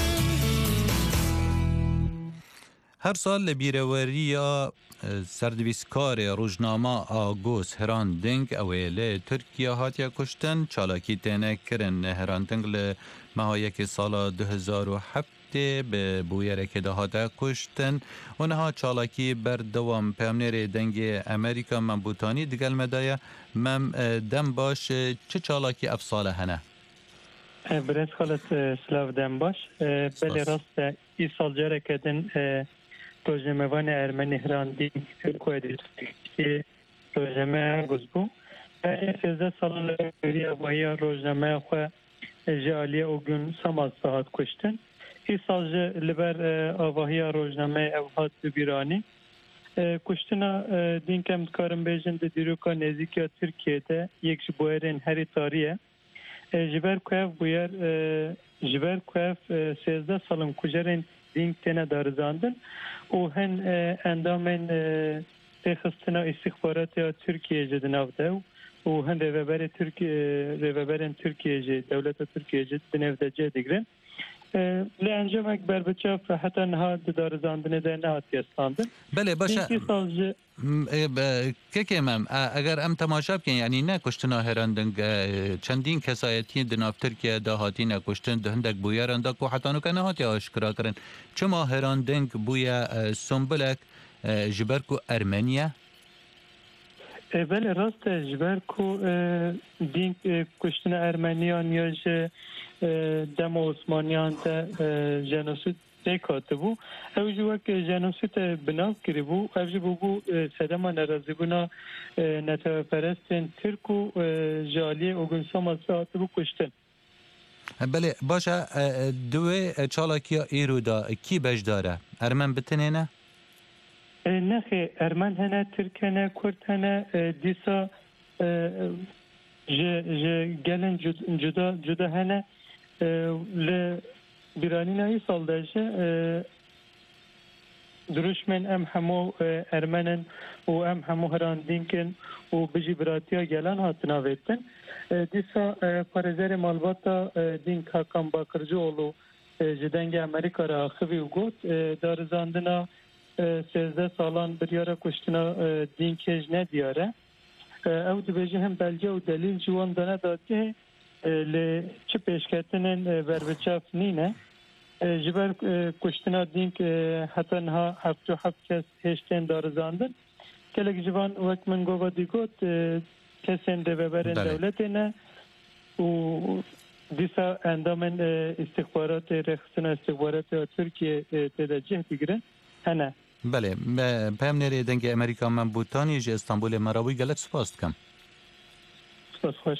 [SPEAKER 1] هر سال لبیرواریا سردویسکار روزنامه آگوس هران دنگ اویل ترکیه هاتیا کشتن چالاکی تنه کرن هران دنگ لمهایی که سال 2007 به بویره که دهاته کشتن اونها چالاکی بردوام پیامنیر دنگ امریکا منبوتانی دیگل مدایه مم دم باش چه چالاکی افصاله هنه؟
[SPEAKER 14] برس خالص سلاو دم باش بلی راست ای سال جاره کدن روزنامه‌وان ارمنی هراندی ترکیه که روزنامه گذبو 13 سال پیری وای روزنامه خو جالی اوگون سماز ساعت کشتن این سال لبر آواهی روزنامه اوهات بیرانی کشتن دین کم کارم بیشتر دیروکا نزدیکی ترکیه ده یک جبویرن هری تاریه جبر کوف بویر جبر کوف 13 سالم کجرن دین تنه دارزاندن و هن اندامن تخصصنا استخبارات ترکیه جدناو دو و هن روابرن ترکیه دولت ترکیه جد بنفذ جدیگرن لانجام اکبر بچاف حتی نها دارزاندن ده نهات یستاندن.
[SPEAKER 1] بله باشه که مم اگر ام تماشا بکن یعنی نه کشتن هرندنگ چندین کسایتی دناف ترکیه دهاتی نکشتن دهندک بویرندک و حتی نکنه هاتی آشکرا کرن چما هرندنگ بویا سنبلک جبرکو ارمنیا؟
[SPEAKER 14] بله راست جبرکو دین کشتن ارمنیان یا دم عثمانیان ده جنوسید دیکاته بو او جو که جنوسید بناو کری بو او جو بو سدما نرازی بونا نتوپرستن ترکو جالی اوگون ساماسات بو کشتن
[SPEAKER 1] بەێ باشە دوێ چاڵکیە ئێرودا کی بەشدارە ئەرمەن بتنێنە؟
[SPEAKER 14] نەخێ ئەرمان هەنە ترکەنە کورد هەنە دیسا gelên cuda hene li bîranîna î sal de ji duruşmên em hemû ermenin û em hemû hirandînkin û bijî biratiya gelan hatin avêtin. Dîsa parêzerê malbata dînk Hakan Bakırcıoğlu ji dengê Amerîka re axivî û got darizandina 13 salan biryara kuştina dînkê ji nediyar e. Ew dibêje hem belge û delîl ji wan de nedatiye li çi pêşketinên berbiçav nîne ji ber kuştina dînk heta niha 77 kes hêştên darizandin. Gelek ji van wek min gova dî got kesên rêveberên dewletê ne û dîsa endamên istihbaratê rêxistina istihbaratê Tirkiye têde cih digirin hene.
[SPEAKER 1] بله پیم نێرێ دەنگی ئەمریکا من بوتانی ژ ئەستانبولێ مەراوی گەلک سوپاس دکەم.
[SPEAKER 14] سپاس خۆش.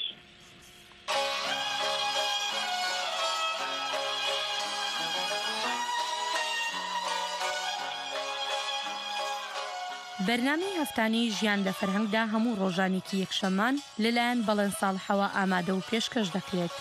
[SPEAKER 15] بەرنامەی هەفتانەی ژیان لە فەرهەنگدا هەموو ڕۆژانێکی یەکشەمان لەلایەن بەڵێن ساڵحەوە ئامادە و پێشکەش دەکرێت.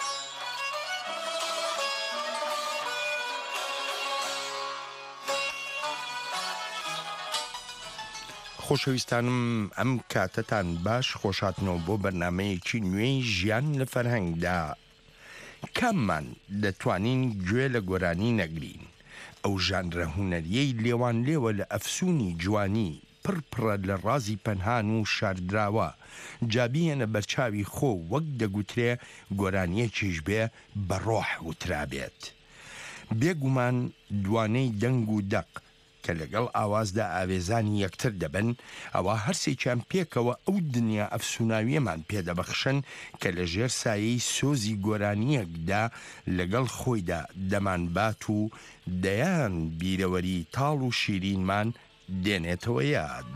[SPEAKER 16] خۆشەویستانم ئەم کاتتان باش خۆشاتنەوە بۆ بەرنمەیەکی نوێی ژیان لە فەرهەنگدا. کاممان دەتوانین گوێ لە گۆرانی نەگرین ئەو ژانرە هونەریەی لێوان لێوە لە ئەفسونی جوانی پڕپڕە لە ڕازی پەنهان و شاردراوە جابیەنە بەرچاوی خۆ وەک دەگوترێ گۆرانیەکیش بێ بە ڕۆح وترابێت. بێگومان دوانەی دەنگ و دەق کە لەگەڵ ئاوازدا ئاوێزانی یەکتر دەبن ئەوە هەرسێکیان پێکەوە ئەو دنیا ئەفسوناویەمان پێدەبەخشن کە لە ژێر سایەی سۆزی گۆرانیەکدا لەگەڵ خۆیدا دەمانبات و دەیان بیرەوەری تاڵ و شیرینمان دێنێتەوە یاد.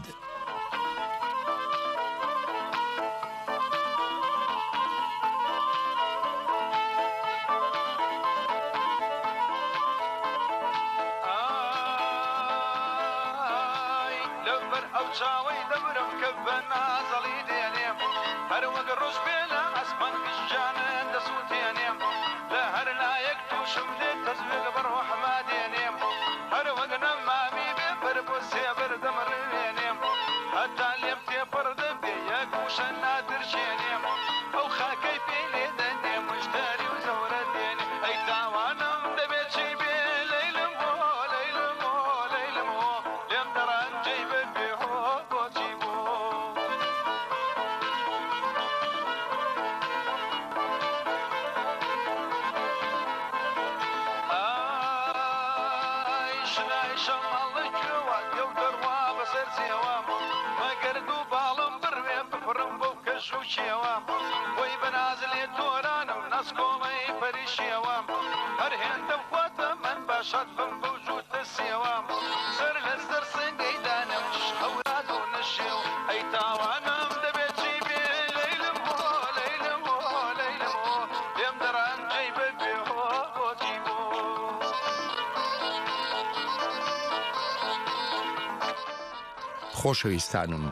[SPEAKER 16] خۆشەویستانم،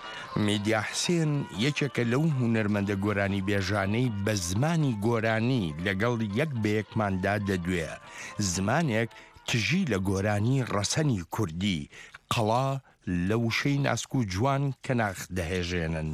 [SPEAKER 16] میدیا حسێن یەکێکە لەو هونەرمەندە گۆرانی بێژانەی بە زمانی گۆرانی لەگەڵ یەک بەیەکماندا دەدوێ، زمانێک تژی لە گۆرانی ڕەسەنی کوردی قەڵا لە وشەی ناسک و جوان کە ناخ دەهێژێنن.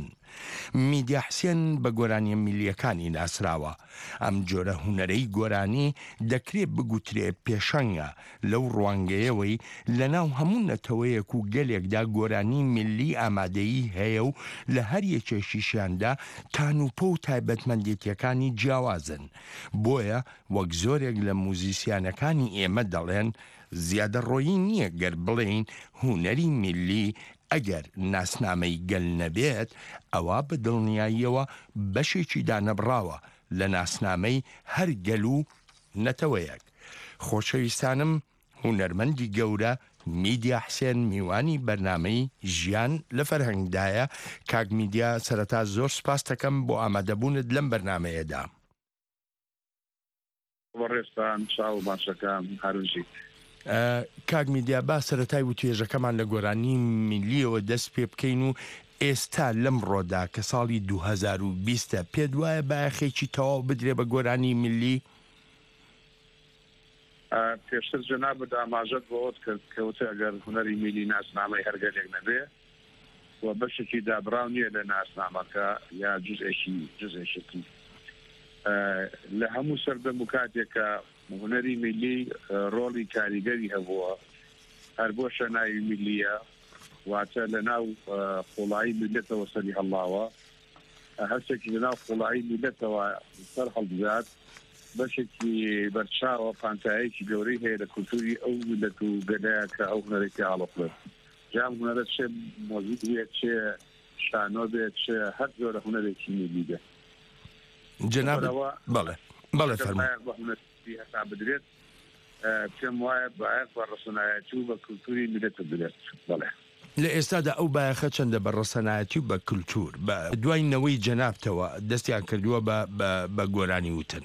[SPEAKER 16] میدیا حسێن بە گۆرانیە میلیەکانی ناسراوە. ئەم جۆرە هونەرەی گۆرانی دەکرێت بگوترێ پێشەنگە لەو ڕوانگەیەوەی لە ناو هەموو نەتەوەیەک و گەلێکدا گۆرانی میلی ئامادەیی هەیە و لە هەر یەکێکیشیاندا تانوپە و تایبەتمەندێتیەکانی جیاوازن. بۆیە وەک زۆرێک لە موزیسیانەکانی ئێمە دەڵێن زیادە ڕۆیی نییە گەر بڵێین هونەری میلی ئەگەر ناسنامەی گەل نەبێت ئەوە بە دڵنیاییەوە بەشێکی دانەبراوە لە ناسنامەی هەر گەل و نەتەوەیەک. خۆشەویستانم، هونەرمەندی گەورە میدیا حسێن میوانی بەرنامەی ژیان لە فەرهەنگدایە. کاک میدیا، سەرەتا زۆر سپاس دەکەم بۆ ئامادەبوونت لەم بەرنامەیەدا.
[SPEAKER 17] بەڕێستان چاو باشەکان هەروژی
[SPEAKER 16] کاک میدیا با سەرەتای و توێژەکەمان لە گۆرانی میلیەوە دەست پێ بکەین و ئێستا لەم ڕۆدا کە ساڵی 2020 پێت وایە باەخێکی تەواو بدرێ بە گۆرانی میلی؟
[SPEAKER 17] پێشتر جەنابەت ئاماژەت بۆت کرد کەوتە ئەگەر هونەری میلی ناسنامەی هەرگەلێک نەبێ و بەشێکی دابراو نییە لە ناسنامەکە یا جزێشێکی لە هەموو سەردەم و کاتێکە هونەری میلی ڕۆڵی کاریگەری هەبووە هەر بۆ شەناوی میلیە واتە لە ناو قوڵایی میلەتەوە سەری هەڵاوە هەستێکی لە ناو قوڵایی میلەتەوە سەر هەڵبژات بەشێکی بەرچاوە پانتایەکی گەورەی هەیە لە کولتوری ئەو میلەت و گەلەیە کە ئەو هونەرێکی هەڵەخڵێت جام هونەرە چێ مۆزیک بێت چێ شانۆ بێت چێ هەر جۆرە هونەرێکی میلی بێت
[SPEAKER 16] جناب بەڵێ فەرمایە
[SPEAKER 17] بە هونەری هەتا بدرێت پێم وایە باید بە ڕەسەنایەتی و بە کولتوری میلەت بدرێت بەڵێ
[SPEAKER 16] لە ئێستادا ئەو بایەخە چەندە بە ڕەسەنایەتی و بە کولتور بە دوای نەوەی جەنابتەوە دەستیان کردووە بە گۆرانی وتن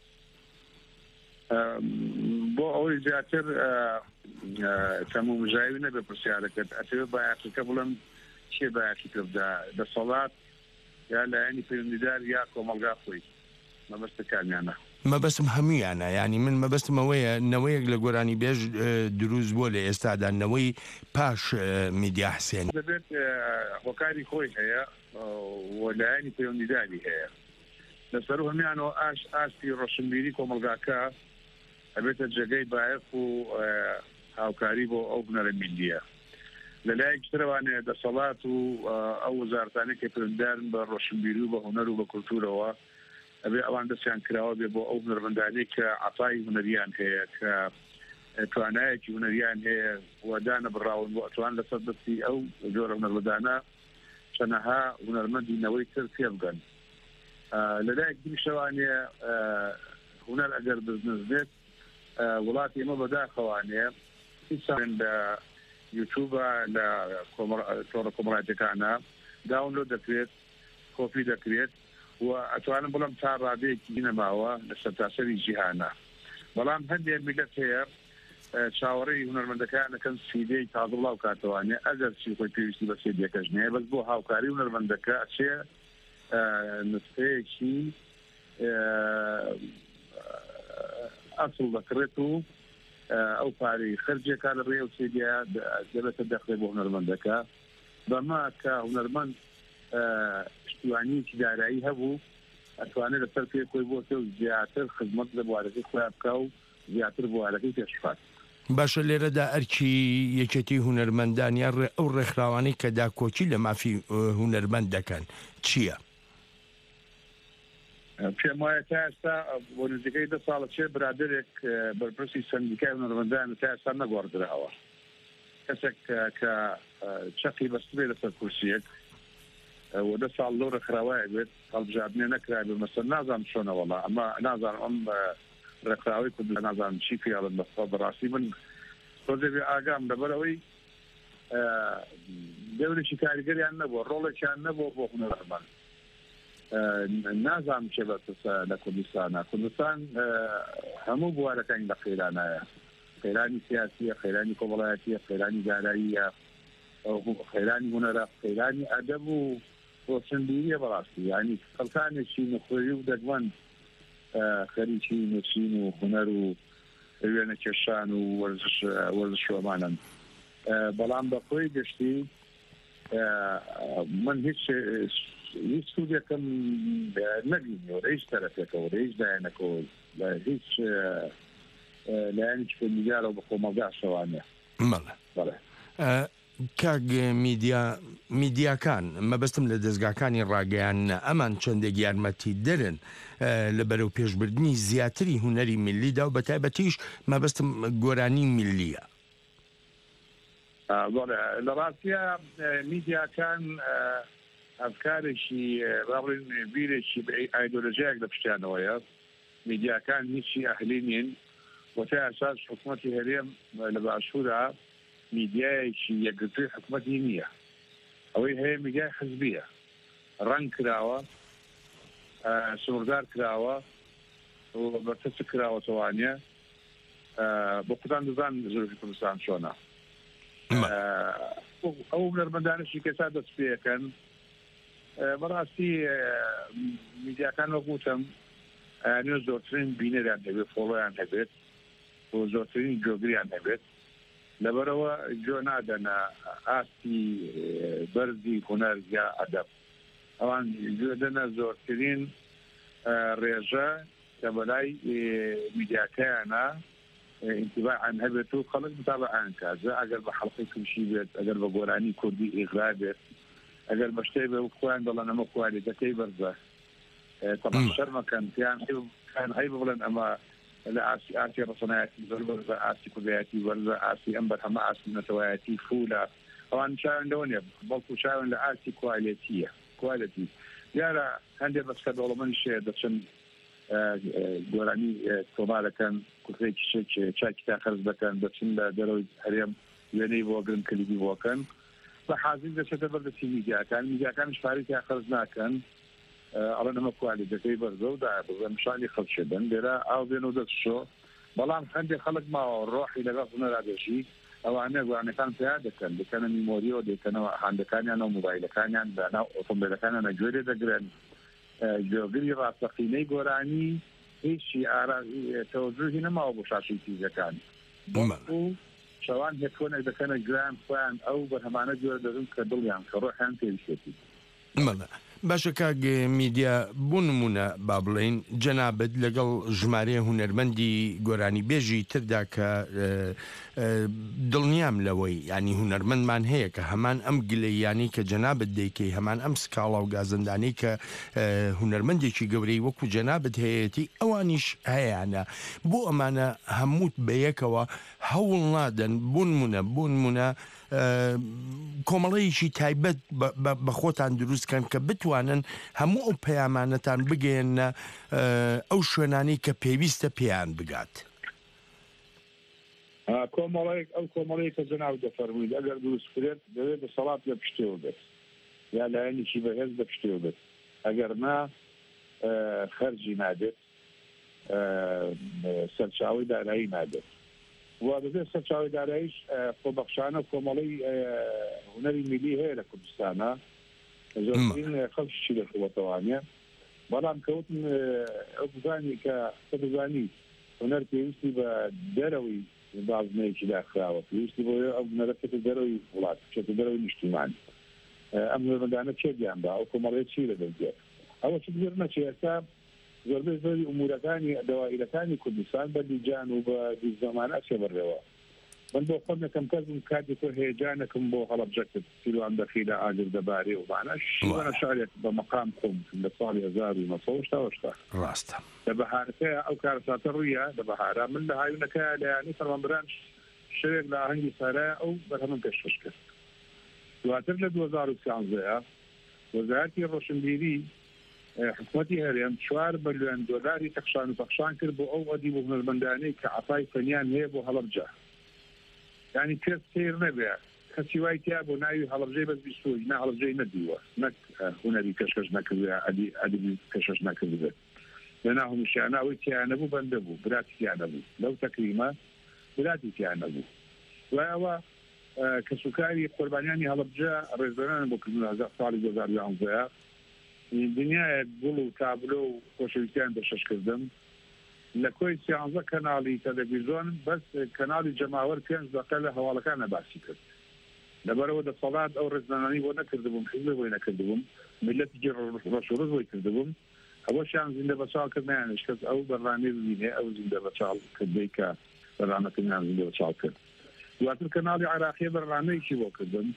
[SPEAKER 17] بۆ ئەوەی زیاتر تەموو مژاوی نەبێ پرسیارەکەت ئەتەوێت بایەخەکە بڵم چێ بایەخی کرددا دەسەڵات یا لایەنی پەیوەندیدار یا کۆمەلگا خۆی مەبەستەکانیانە
[SPEAKER 16] مەبەستم هەمویانە ینی من مەبەستم ئەوەیە نەوەیەک لە گۆرانی بێژ دروست بووە لە ئێستادا نەوەی پاش میدیا حسێن
[SPEAKER 17] دەبێت هۆکاری خۆی هەیە وەلایەنی پەیوەندیداری هەیە لەسەر هەمیانەوە ئاستی ڕۆشنبیری کۆمەلگاکە ئەبێتە جێگەی بایەخ و هاوکاری بۆ ئەو بنەرە میلیە لەلایەکی ترەوانێ دەسەڵات و ئەو وەزارەتانەی کە پەیوەندیدارن بە ڕۆشنبیری و بە هونەر و بە کولتورەوە ئەبێ ئەوان دەستیان کراوە بێ بۆ ئەو هونەرمەندانەی کە عەتای هونەریان هەیە کە توانایەکی هونەریان هەیە وەدانە بڕاون بۆ ئەتوان لەسەر دەستی ئەو جۆرە هونەرمەندانە چەنەها هونەرمەندینەوەی تر پێ بگەن لەلایەک دیشەوانێ هونەر ئەگەر بزنس بێت وڵاتی ئێمە بەداخەوانێ هیچان لە یوتیوبە لە تۆڕە کۆمەڵایەتیەکانە داونلۆد دەکرێت کۆپی دەکرێت و ئەتوانم بڵم تا ڕادەیەکی نەماوە لە سەرتاسەری جیهانە بەڵام هەندێک میلەت هەیە چاوەڕێی هونەرمەندەکانەکەن سیدەی تازە بڵاو کاتەوانێ ئەگەر چی خۆی پێویستی بە سیدەکەش نییە بەس بۆ هاوکاری هونەرمەندەکە ئەچێ نسخەیەکی ئەسڵ دەکرێت و ئەو پارەی خەرجێکا لە ڕێ و سیدیا دەبێتە دەخلێ بۆ هونەرمەندەکە بەما کە هونەرمەند پشتیوانیکی دارایی هەبوو ئەتوانێت لەسەر پێ خۆی بۆ و زیاتر خزمەت لە بوارەکەی خۆیان بکە و زیاتر بوارەکەی پێشفات
[SPEAKER 16] باشە لێرەدا ئەرکی یەکێتی هونەرمەندان یا ئەو ڕێکخراوانەی کە داکۆچی لە مافی هونەرمەند دەکەن چییە؟
[SPEAKER 17] پێم وایە تا ئێستا بۆ نزیکەی 10 ساڵە چێ برادێک بەرپرسی سندیکای هونەرمەندان تا ئێستا نەگواردراوە کەسێک کە چەقی بەستێ لەسەر کورسیەک و 10 ساڵ لەو ڕێکخراوایە بێت هەڵبژاردنێ نەکرا بێ مەسەر نازانم چۆنەوەڵا ئەمە نازانم ئەم ڕێکخراوەی کورد نازانم چی خیاڵت بەخوا بەڕاستی من تۆزێ بێ ئاگام لەبەرەوەی دەورێکی کاریگەریان نەبووە ڕۆڵێکیان نەبووە بۆ هونەرمەند نازانم چێ بەسە لە کوردستان هەموو بوارەکانی لە قەیرانایە قەیرانی سیاسیە قەیرانی کۆمەڵایەتیە قەیرانی داراییە خەیرانی هونەرە خەیرانی ئەدەب و ڕۆشنبیریە بەڕاستی ینی خەڵکانێکی نەخۆیی و دەگوەن خەریکی نووسین و هونەر و وێنە کێشان و وەرزش وەمانن بەڵام بە خۆی گەشتی من هیچ سوودێکم نەبینیەوە هیچ تەرەفێکەوە هیچ دایانەکەەوە لە هیچ لایەنێکی پەیوەندیدارەوە بە کۆمەلگا شەوانێ
[SPEAKER 16] بەڵێ کاک میدیاکان مەبەستم لە دەستگاکانی ڕاگەیان ئەمان چەندێک یارمەتی دەرن لە بەرەو پێشبردننی زیاتری هونەری میلیدا و بەتایبەتیش مەبەستم گۆرانی میلیە
[SPEAKER 17] لە ڕاستیە میدیاکان ئەفکارێکی ڕاڵین بیرێکی ئایدۆلۆژیایەک لە پشتیانەوەیە میدیاکان هیچی ئەهلی نین وەتا ئەساس حکوومەتی هەرێم لە باشوورە میدیایەکی یەکگرتووی حکوومەتی نییە ئەوەی هەیە میدیای حزبیە ڕەنگ کراوە سنووردار کراوە بەرتەس کراوەتەوانە بۆ قوتان دەزان زۆری کوردستان چۆنە ئەو هونەرمەندانشی کەسا دەست پێەکەن بەڕاستی میدیاکان وەکوتم نوێ زۆرترین بینەریان هەبێت فۆڵۆیان هەبێت بۆ زۆرترین گۆگریان هەبێت لەبەرەوە جۆ نادەنە ئاستی بەرزی هونەر یا ئەدەب ئەوان گوێ دەنە زۆرترین ڕێژە کە بەلای میدیاکەیانە انتباعان هەبێت و خەڵک متابعان کات ئەگەر بە حەڵقەی تووشی بێت ئەگەر بە گۆرانی کوردی ئیغرا بێت ئەگەر بە شتێ بێ خۆیان دەڵێن ئەمە کوالیتەکەی بەرزە طبعا شەرمەکەن پیان هەی بڵێن ئەمە لە ئاسی ڕسەنایەتی زۆر بەرزە ئاسی کوردایەتی وەرزە ئاسی ئەم بەرهەمە ئاسی نەتەوایەتی فولە ئەوان چاوێن لەوە نیە بەڵکو چاوێن لە ئاسی کوالیتیە کوالیتی دیارە هەندێک بەسکە دەوڵەمەندیشەیە دەچن گۆرانی تۆمارەکەن کوردێکی چاکی تا خەرج دەکەن دەچن لە دەرەوەی هەرێم وێنەی بۆ گرن کلیدی بۆکەن بە حازی دەچێتە بەردەستی میدیاکانش پارێکیان خەرج ناکەن ئەڵێن ئەمە کوالیتەکەی بەرزە و دابزە مشانی خەڵکێدن لێرە ئاو بێن و دەستشۆ بەڵام هەندێک خەڵک ماوە ڕۆحی لەگەڵ هونەرادێژی ئەوانە گوانەکان پیا دەکەن دەکەنە میمۆریەوە دەکەنەوە هاندەکانیان و موبایلەکانیان لەناو ئۆتۆمبیلەکانیان گوێرێ دەگرن جۆگری ڕاستەقینەی گۆرانی هیچی تەوەجوهی نەماوە بۆ شاشی تیزەکان شەوان هێکۆنێک دەکەنە گران خۆیان ئەو بەرهەمانە گوێرە دەبن کە دڵیان کە ڕۆحیان پێویستێتی
[SPEAKER 16] باشە کاک میدیا بۆ نمونە با بڵێن جەنابەت لەگەڵ ژمارە هونەرمەندی گۆرانی بێژی تردا کە دڵنیام لەوەی ینی هونەرمەندمان هەیە کە هەمان ئەم گلەیانی کە جەنابەت دەیکەی هەمان ئەم سکاڵا و گازندانی کە هونەرمەندێکی گەورەی وەکو جەنابەت هەیەتی ئەوانیش هەیەیانە بۆ ئەمانە هەمووت بەیەکەوە هەوڵ نادەن بۆ نمونە کۆمەڵەیەکی تایبەت بە خۆتان دروستکەن کە بتوانن هەموو ئەو پەیامانەتان بگەێنە ئەو شوێنانی کە پێویستە پێیان بگات
[SPEAKER 17] ئەو کۆمەڵەیە کە جەناب دەفەرموویت ئەگەر دروستکرێت دەوێت دەسەڵات لە پشتێوە بێت یا لایەنێکی بەهێز لە پشتێوە بێت ئەگەر نا خەرجی نادێت سەرچاوی دارایی نادێت و بەبێ سەرچاوی داراییش خۆبەخشانە کۆمەڵەی هونەری میلی هەیە لە کوردستانە زۆرترین خەڵکیشی دەخوەتەوانە بەڵام کەوتن ئەو بزانی کە بزانی هونەر پێویستی بە دەرەوەی بازنەیەکی داخراوە پێویستی بۆ ئەو هونەرەکەتە دەرەوەی وڵات چێتە دەرەوەی نیشتیمان ئەم هونەرمەندانە چێگیاندا ئەو کۆمەڵەیە چی لە دەستێت ئەوە چ بگەر نەچێ ئێستا زۆربەی زۆری ئومورەکانی دەوائیرەکانی کوردستان بە دیجان و بە دیزەمانە ئەچێ بەڕێوە من بۆ خۆم نەکەم کەسم کاتی تۆ هێجانەکەم بۆ هەڵەبجەکت سیروان دەخیدا ئاگر دەبارێ و مانە شیوانە شارێک بە مەقام خۆم لە ساڵی 1970
[SPEAKER 16] ڕاستە
[SPEAKER 17] لە بەهارەکەیە ئەو کارەساتە ڕوویە لە بەهارە من لە هاوینەکەیە لەیانی فەرمانبەران شەوێک لە ئاهەنگی سارایە ئەو بەرهەمم پێشکەش کرد دواتر لە 2013 وەزارەتی ڕۆشنبیری حکوومەتی هەرێم 4 ملیۆن دۆلاری تەخشان و پەخشان کرد بۆ ئەو ئەدیب و هونەرمەندانەی کە عەفای فەنیان هەیە بۆ هەڵەبجە ینی کەس سیر نەبێ کەسی وای تیا بۆ ناوی هەڵەبجەی بەس بیستوی نا هەڵەبجەی نەدیوە نەک هونەری کەشکەش نەکردوێ ئەدیبی کەشەش نەکردبێت لەنا هەمووشیانە ئەوەی تیان نەبوو بەندە بوو براتی تیان نەبوو لەو تەکریمە براتی تیان نەبوو دوای ئەوە کەسوکاری قوربانیانی هەڵەبجە ڕێزبەرانە بۆ کردن ساڵی 2011 دنیای گوڵ و تابلۆ و خۆشەویستیان بەشەشکردم لە کۆی 13 کەناڵی تەلەڤیزۆن بەس کەناڵی جەماوەر 5 دقە لە هەواڵەکانە باسی کرد لەبەرەوە دەسەڵات ئەو ڕێزدانانی بۆ نەکردبووم حیزب بۆی نەکردبووم ملەتی ڕەشوڕز بۆی کردبووم ئەوەشیان زیندە بەچاڵکردنیانش کەس ئەو بەڕامێ ببینێ ئەو زیندە بەچاڵ کردەی کە بەڕامەکردیان زیندە بەچاڵ کرد دواتر کەناڵی عراقیە بەڕامەیەکی بۆ کردم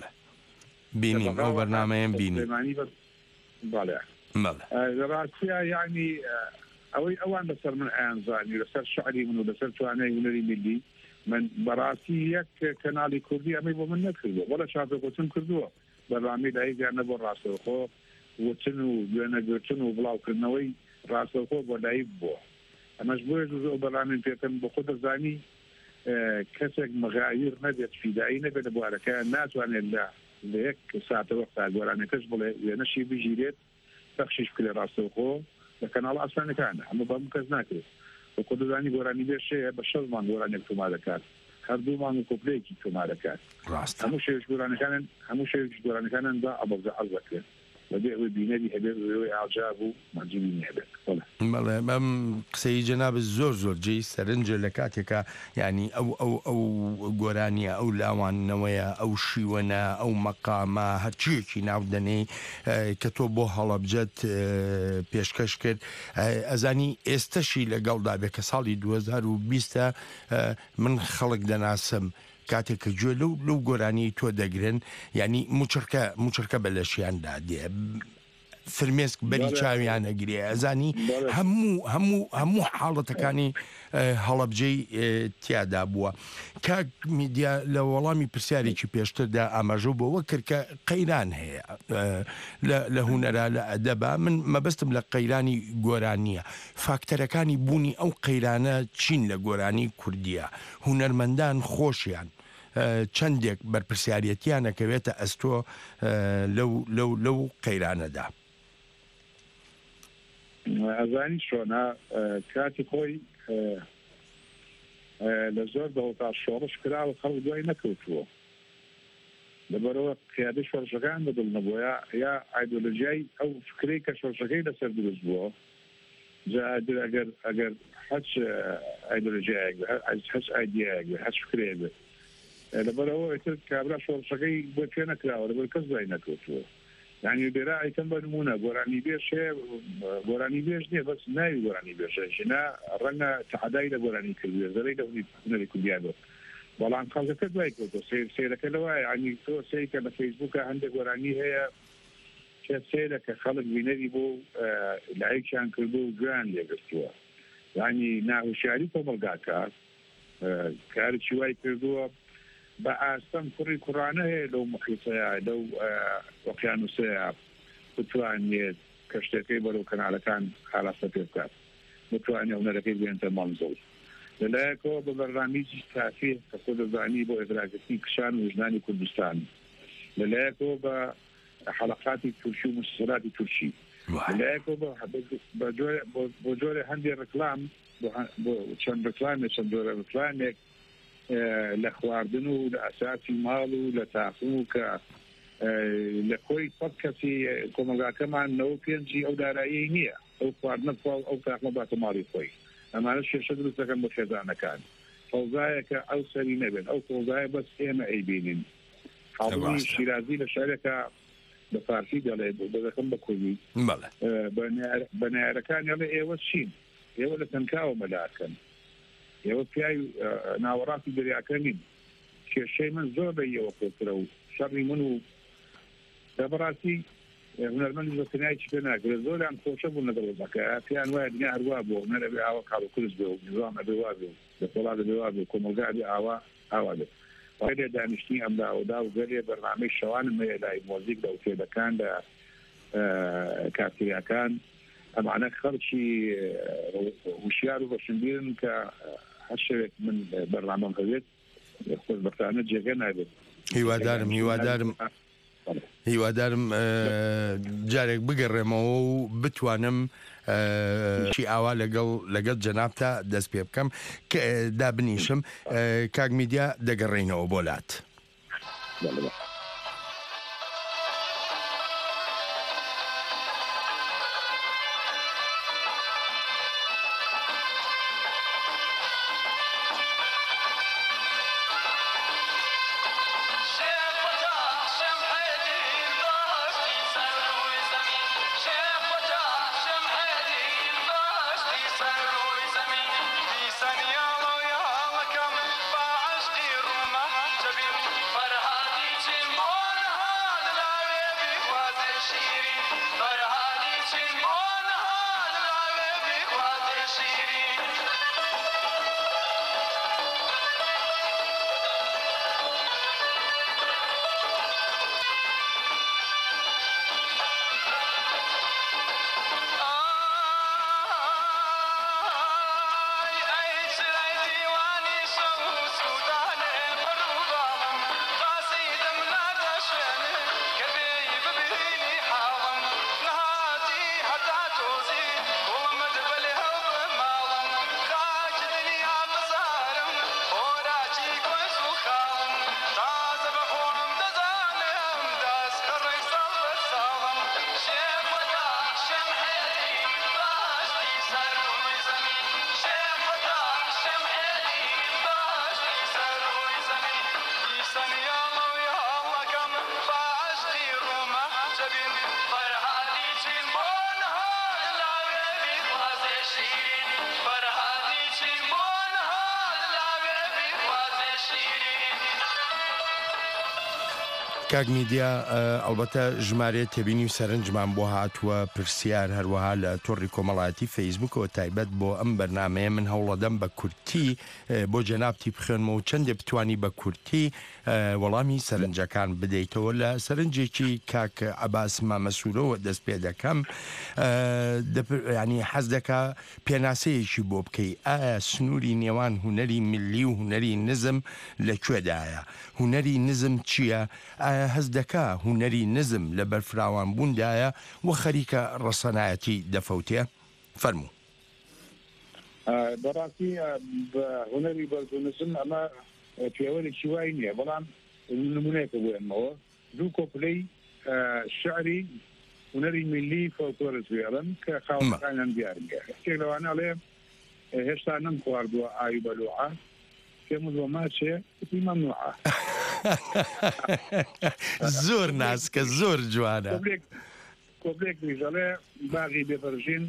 [SPEAKER 16] بینیم ئەو بەرنامەیەم بینی
[SPEAKER 17] باڵێ ڕاستیە یعنی ئەوەی ئەوان لەسەر من ئەیانزانی لەسەر شعری من و لەسەر توانای هونەری میلی من بەڕاستی یەک کەناڵی کوردی ئەمەی بۆ من نەکردووە بۆ لە شادۆکۆچن کردووە بەڕامی لایەکیان نەبۆ ڕاستەوخۆ وچن و دوێنەگوێچن و بڵاوکردنەوەی ڕاستەوخۆ بۆ لایک بووە ئەمەش بۆیە زۆر بەڕامین پێکەن بۆ خۆ دەزانی کەسێک مەغایر نەبێت فیدایی نەبێت لە بوارەکەیان ناتوانێت لە یەک ساتەوە گۆرانەکەش بڵێ وێنەشی بژیرێت بەخشیش بکرێ ڕاستەوخۆ لە کەناڵ ئاسانەکانە ئەمە بەم کەس ناکرێت بە خۆدەزانی گۆرانی بێشەیە بە 6 مان گۆرانێک تۆما دەکات هەردوومان و کۆپلەیەکی تۆما دەکات هەموو شێوش گۆرانەکانن دا ئەبەزە عەرز دەکرێت بەبێ ئەوەی بینەری هەبێت ئەوەی ئاجاب و مەجبوری هەبێت
[SPEAKER 16] بەڵێ ئەم قسەی جەناب زۆر جێی سەرنجە لە کاتێکە ینی ئەو گۆرانیە ئەو لاوانەوەیە ئەو شیوەنە ئەو مەقامە هەرچیەکی ناودەنێ کە تۆ بۆ هەڵەبجەت پێشکەش کرد ئەزانی ئێستەشی لەگەڵدا بێ کە ساڵی 2020 من خەڵک دەناسم کاتێککە گوێ لەو گۆرانی تۆ دەگرن ینی موچرکە بە لەشیاندا دێ فرمێسک بەری چاویان ئەگرێ ئەزانی هەموو حاڵەتەکانی هەڵەبجەی تیادا بووە کاک میدیا لە وەڵامی پرسیارێکی پێشتردا ئاماژە بۆەوە کرد کە قەیران هەیە لە هوەرا لە ئەدەبا من مەبەستم لە قەیرانی گۆرانیە فاکتەرەکانی بوونی ئەو قەیرانە چین لە گۆرانی کوردیە هونەرمەندان خۆشیان چەندێک بەرپرسیارەتیانەکەوێتە ئەستۆ لەو قەیرانەدا
[SPEAKER 17] ئەزانی چۆنا کاتی خۆی لە زۆر دەوڵتا شۆڕش کراوە خەڵک دوای نەکەوتووە لەبەرەوە قیادە شۆڕشەکان بەدڵ نەبووە یا ئایدۆلۆژیای ئەو فکرەی کە شۆڕشەکەی لەسەر دروست بووە ئەگەر هەچ ئایدۆلۆژیایەک هەچ ئایدیایەک هەچ فکرەیەک بێت لەبەرەوە ئێتر کابرا شۆڕشەکەی بۆ پێ نەکراوە لەبەر کەس دوای نەکەوتووە یعنی لێرە ئایتەم بە نمونە گۆرانی بێژ گۆرانی بێژ نییە بەس ناوی گۆرانی بێژەژنا ڕەنگە تعدای لە گۆرانی کردوێ زەرەی لە هونەری کوردیا بێت بەڵام خەڵکەکە دوای کەوتۆ سیرەکە لەوایە ینی تۆ سەیکە لە فەیسبووکە هەندێک گۆرانی هەیە کە سێرە کە خەڵک بینەری بۆ لایکیان کردو و گویان لێگرتووە ینی ناهوشیاری کۆمەلگاکە کارێکی وای کردووە بە ئاستەم کوڕی کوڕانە هەیە لەو مەخیسەیە لەو ئۆقیانوسەیە بتوانێت کەشتەکەی بەرەو کەناڵەکان ئاراستە پێ بکات بتوانێت هونەرەکەی بێنتە مەڵزەڵ لەلایەکەوە بە بەرنامێکی تافی کە خۆ دەزانی بۆ ئێدراگرتنی کشان و ژنانی کوردستان لەلایەکەوە بە حەلەقاتی تورکی و مسلسلاتی تورکی لەلایەکەوە بۆ جۆرە هەندێک ڕکلام بۆ چەند ڕکلامێک چەند جۆرە ڕکلامێک لە خواردن و لە ئەساسی ماڵ و لە تاقم و کە لە کۆی فەت کەسی کۆمەلگاکەمان 95 ئەو دارایی نییە ئەو خواردنە ئەو تاقمە باتە ماڵی خۆی ئەمانە شێشە دروست دەکەن بۆ خێزانەکان فەوزایەکە ئەو سەری نەبێت ئەو فەوزایە بەس ئێمە ئەیبینین حاڵی شیرازی لە شارێکە بە فارسی دەڵێ دەکەم بە کوردی بە نارەکان ئەڵێ ئێوە چین ئێوە لە تەنکاوە مەلاکەن ئێوە پیاوی ناوەڕاستی دەریاکەنین کێشەی من زۆر بە ئێوە کۆترە و شەڕی من و دەبڕاستی هونەرمەندی زۆرتنایکی پێ ناکرێت زۆریان خۆشە بوون لەگەڵەکە پیان وایە دنیا هەروە بۆ نەرەبێ ئاوا کاڵوکرس بێ و نظام ئەبێ وا بێ لە وڵات ئەبێ وا بێ کۆمەلگا ئەبێ ئاوا بێت لێ دانیشتنی ئەمداوەدا و گەلێ بەرنامەی شەوانم هەیە لای مۆزیک لە ئوتێلەکان لە کافتریاکان ئەمانە خەڵکی هوشیار و بەشنبیرن کە هەر شەوێک من بەرنامەم هەوێت خۆشبەختانە جێگە نابێت
[SPEAKER 16] هیوادارم جارێک بگەڕێمەوە و بتوانم چی ئاوا لەگەڵ جەنابتا دەست پێ بکەم کە دابنیشم کاک میدیا دەگەڕێینەوە بۆلات.
[SPEAKER 18] فرهادی چی
[SPEAKER 16] کاک میدیا ئەلبەتە ژمارە تێبینی و سەرنجمان بۆ هاتووە پرسیار هەروەها لە تۆڕی کۆمەڵایەتی فەیسبوکەوە تایبەت بۆ ئەم بەرنامەیە من هەوڵەدەم بە کورتی بۆ جەنابتی بخوێنمە و چەندێ بتوانی بە کورتی وەڵامی سەرنجەکان بدەیتەوە لە سەرنجێکی کاک عەباس مامەسوورەوە دەست پێ دەکەم ینی حەز دەکا پێناسەیەکی بۆ بکەی ئایا سنووری نێوان هونەری ملی و هونەری نزم لەکوێدایە هونەری نزم چییە ئایا هەز دەکا هونەری نزم لە بەرفراوان بووندایە و خەریکە ڕەسەنایەتی دەفەوتێ فەرموو
[SPEAKER 17] بەڕاستی بە هونەری بەرز و نزم ئەمە پێوەرێکی وای نییە بەڵام نمونەیەکە بێنمەوە دوو کۆپلەی شعری هونەری ملی فۆلکلۆرە زوێڵن کە خاوەنەکانیان دیارنگە کێک لەوانە ئەڵێ هێشتا نەم خواردووە ئاوی بەلوعە پێم وتوە ماچێ وتی مەمنوعە
[SPEAKER 16] زۆر ناسکە زۆر جوانە
[SPEAKER 17] کۆپلێک دیژەڵێ باغی بێبەرژین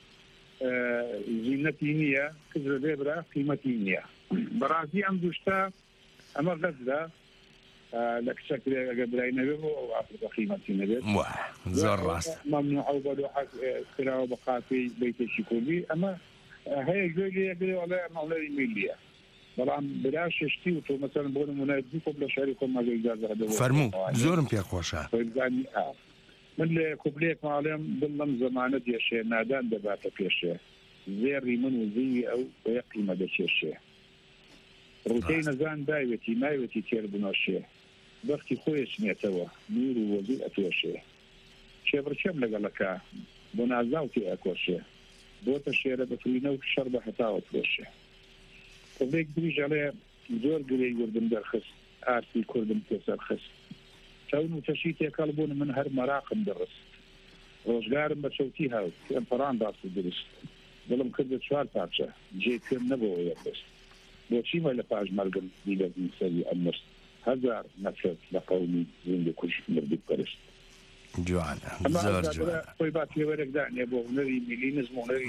[SPEAKER 17] زینەتی نییە کز لە لێبرا قیمەتی نییە بەڕاستی ئەم دوشتا ئەمە غەزدا لە کچەکرێ ئەگە برای نەبێ بۆ ئەو ئافرەتە قیمەتی نەبێت
[SPEAKER 16] زۆر ڕاست
[SPEAKER 17] مەمنوع ئەو بەلوعە کراوە بە قاپەی بەیتێکی کوردی ئەمە هەیە گوێ لێ ئەڵێ مەڵەری میلیە بەڵام برا ششتی و تۆ مەسەن بۆ نمونە دوو کۆپ لە شاری خۆماگەی ئیجازە
[SPEAKER 16] فەرموو زۆرم پێ خۆشە
[SPEAKER 17] من لە کوبلێک ماڵێم دڵم زەمانە دێشێ نادان دەباتە پێشێ زێڕی من و زیوی ئەو بە یەک قیمە دەکێشێ ڕوتەی نەزان داوێتی ناوێتی تێر بنۆشێ بەختی خۆی چنێتەوە نور و وەزیر ئەتۆشێ شێبڕکێم لەگەڵەکە بۆ نازاوتی ئەکۆشێ بۆتە شێرە بەفرینە و شەر بە هەتاوە فرۆشێ کۆبلێک دریژەڵێ زۆر گرەی وردم دەرخست ئارتی کوردم پێسەر خست چاون و تەشی تێکەڵ بوون من هەر مەراقم دەڕست ڕۆژگارم بە چەوتی هاوت ئەم پەڕان باس درست دڵم کردە چوار پارچە جێ پێم نەبەوە یەکست بۆچیمە لە پاش مەرگم دیگەزین سەری ئەمرست هەزار نەفرەت لە قەومی زیندە کوش مردی پەرست
[SPEAKER 16] جوانە زۆر جوانە
[SPEAKER 17] خۆی با پێوەرێکدا نیە بۆ هونەری میلی نزم هونەری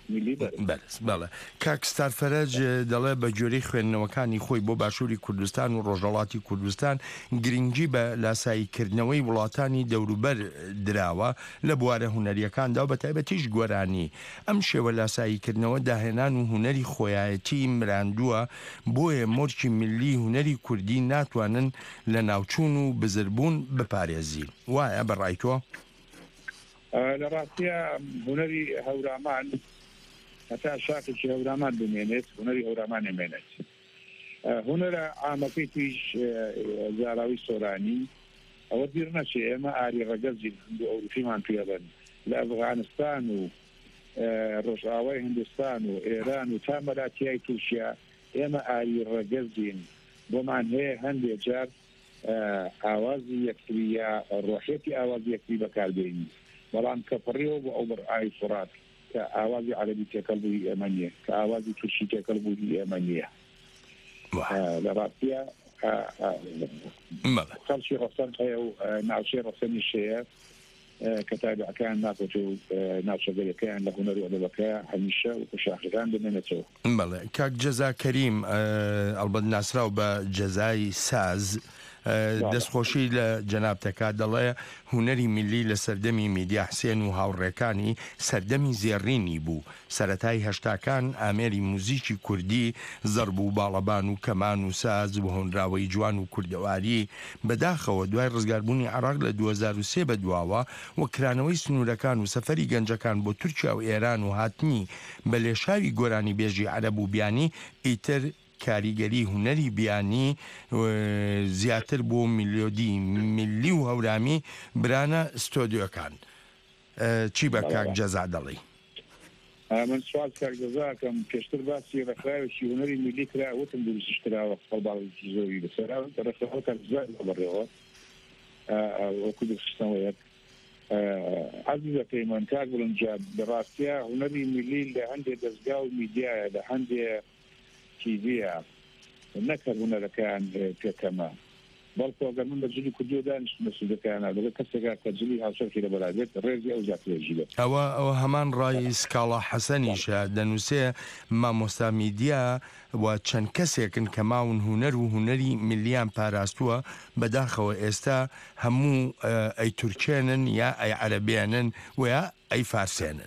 [SPEAKER 16] بەڵێ کاکستار فەرەج دەڵێ بە جۆرەی خوێندنەوەکانی خۆی بۆ باشووری کوردستان و ڕۆژهەڵاتی کوردستان گرنگی بە لاساییکردنەوەی وڵاتانی دەوروبەر دراوە لە بوارە هونەریەکاندا و بە تایبەتیش گۆرانی ئەم شێوە لاساییکردنەوە داهێنان و هونەری خۆیایەتی مراندووە بۆیە مۆرکی ملی هونەری کوردی ناتوانن لە ناوچوون و بزربوون بپارێزی وایە بەڕای تۆ
[SPEAKER 17] لە ڕاستیە هونەری هەورامان هەتا شاکێکی هەورامان بمێنێت هونەری هەورامان ئەمێنێت هونەرە عامەکەی تویش زاراوی سۆرانی ئەوە بیر نەچێ ئێمە ئاری ڕەگەزی ئەوروپیمان پێڵێن لە ئەفغانستان و ڕۆژئاوای هندستان و ئێران و تا مەلاتیای تووشیا ئێمە ئاری ڕەگەزین بۆمان هەیە هەندێک جار ئاوازی یەکتری یا ڕۆحێتی ئاوازی یەکتری بەکاربێنی بەڵام کە پڕیەوە بۆ ئەو بەرئای فڕات کە ئاوازی عەرەبی تێکەڵ بووی ئێمە نییە کە ئاوازی تورکی تێکەڵ بووی ئێمە نییە لە ڕاستیە خەڵکی ڕەسەن هەیە و ناوچەی ڕەسەنی شەیە کە تابعەکان ناکۆچێ و ناوچەگەریەکەیان لە هونەر و ئەدەبەکە هەمیشە و شاخەکان دەمێنێتەوە
[SPEAKER 16] بەڵێ کاک جەزا کەریم ئەڵبەت ناسراو بە جەزای ساز دەستخۆشی لە جەنابتەکە دەڵێ هونەری ملی لە سەردەمی میدیا حسێن و هاوڕێکانی سەردەمی زێڕینی بوو سەرەتای هەشتاکان ئامێری موزیکی کوردی زەرب و باڵەبان و کەمان و ساز و هۆنراوەی جوان و کوردەواری بەداخەوە دوای ڕزگاربوونی عێراق لە 2003 بەدواوە و کرانەوەی سنوورەکان و سەفەری گەنجەکان بۆ تورکیا و ئێران و هاتنی بە لێشاوی گۆرانی بێژی عەرەب و بیانی ئیتر کاریگەری هونەری بیانی زیاتر بۆ میلۆدی ملی و هەورامی برانە ستۆدیۆکان چی بە کاک جەزا دەڵێ
[SPEAKER 17] من سوال کاک جەزاکەم پێشتر باسی ڕێکخراوێکی هونەری میلی کرا وتم دروستیش کراوە هەڵباڵێکی زۆری لەسەر ڕێکخراوە کاک جەزا بەڕێوە وەکو دەخستنەوەیەک عزیزە پەیمان کاک بڵنجا بەڕاستیە هونەری میلی لە هەندێک دەستگا و میدیایە لە هەندێک تیڤە نەکە هونەرەکان پێکەمە بەڵکو ئەگەر من بە جلی کوردی دانیش مەسعودەکەیان لەگە کەسێکا کە جلی هاوشەرکی لە بەرابێت ڕێزی ئەو زیاترێژی بێت
[SPEAKER 16] ئەوە هەمان ڕای سکاڵا حەسەنیشە دەنووسێ مامۆستا میدیا و چەند کەسێکن کە ماون هوەر و هوەری ملیان پاراستووە بەداخەوە ئێستا هەموو ئەی تورکێنن یا ئەی عەرەبیانن و یا ئەی فارسێنن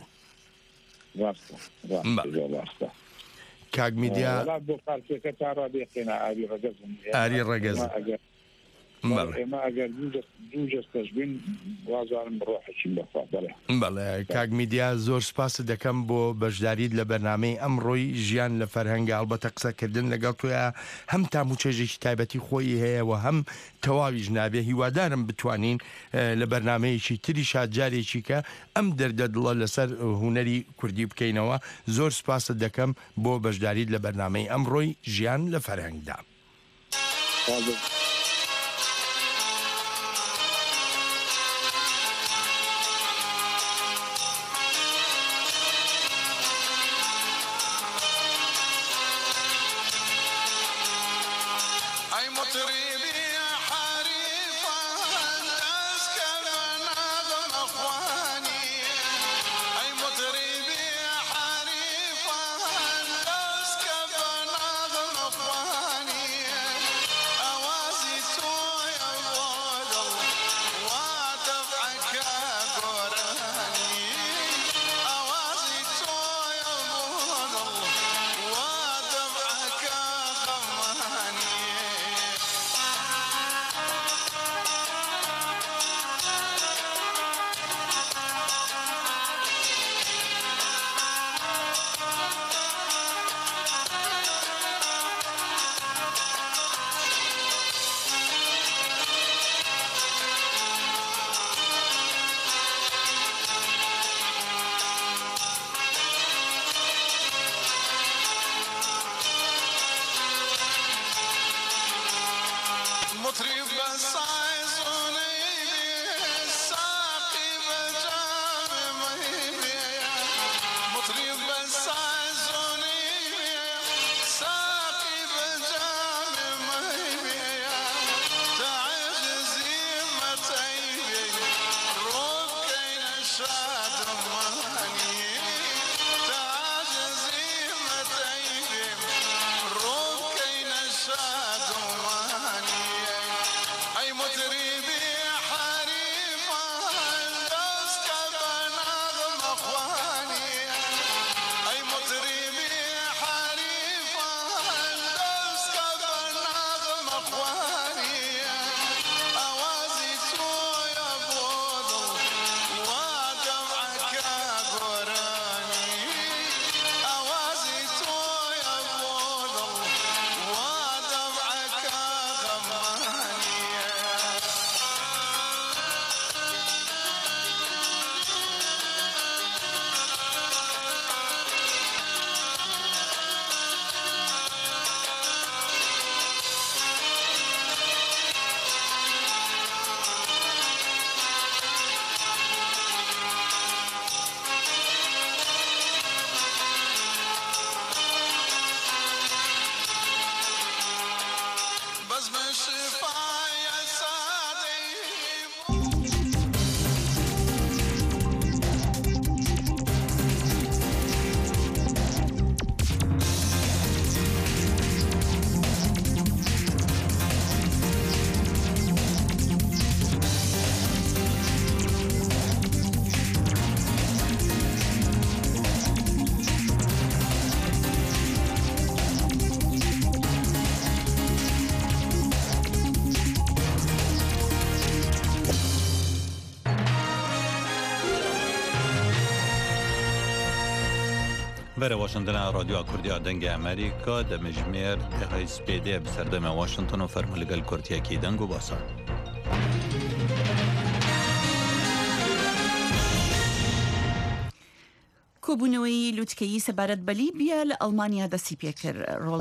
[SPEAKER 17] ڕاستە
[SPEAKER 16] کاک میدیا
[SPEAKER 17] بۆ فارسیەکە تا ڕادێقێنە ئاری ڕەگەزم
[SPEAKER 16] ئاری ڕەگەز
[SPEAKER 17] ئێمە ئەگەر دوو جەستەش بین وازانم ڕۆحەچین بەخوا
[SPEAKER 16] بەڵێ کاک میدیا زۆر سپاس دەکەم بۆ بەشداریت لە بەرنامەی ئەمڕۆی ژیان لە فەرهەنگە هەڵبەتە قسەکردن لەگەڵ تۆیە هەم تام و چێژێکی تایبەتی خۆی هەیە و هەم تەواویش نابێ هیوادارم بتوانین لە بەرنمەیەکی تری شادجارێکی کە ئەم دەردە دڵە لەسەر هوەری کوردی بکەینەوە زۆر سپاست دەکەم بۆ بەشداریت لە بەرنامەی ئەمڕۆی ژیان لە فەرهەنگدا.
[SPEAKER 1] بەرە واشنتنە رادیۆ کوردیا دەنگی ئەمریکا دەمەژمێر هەیسپێدێ بسەردەمە واشنتن و فەرمو لەگەل کورتیەکی دەنگ و باسان.
[SPEAKER 2] کۆبوونەوەی لووتکەیی سەبارەت بە لیبیا لە ئەڵمانیا دەستی پێکرد.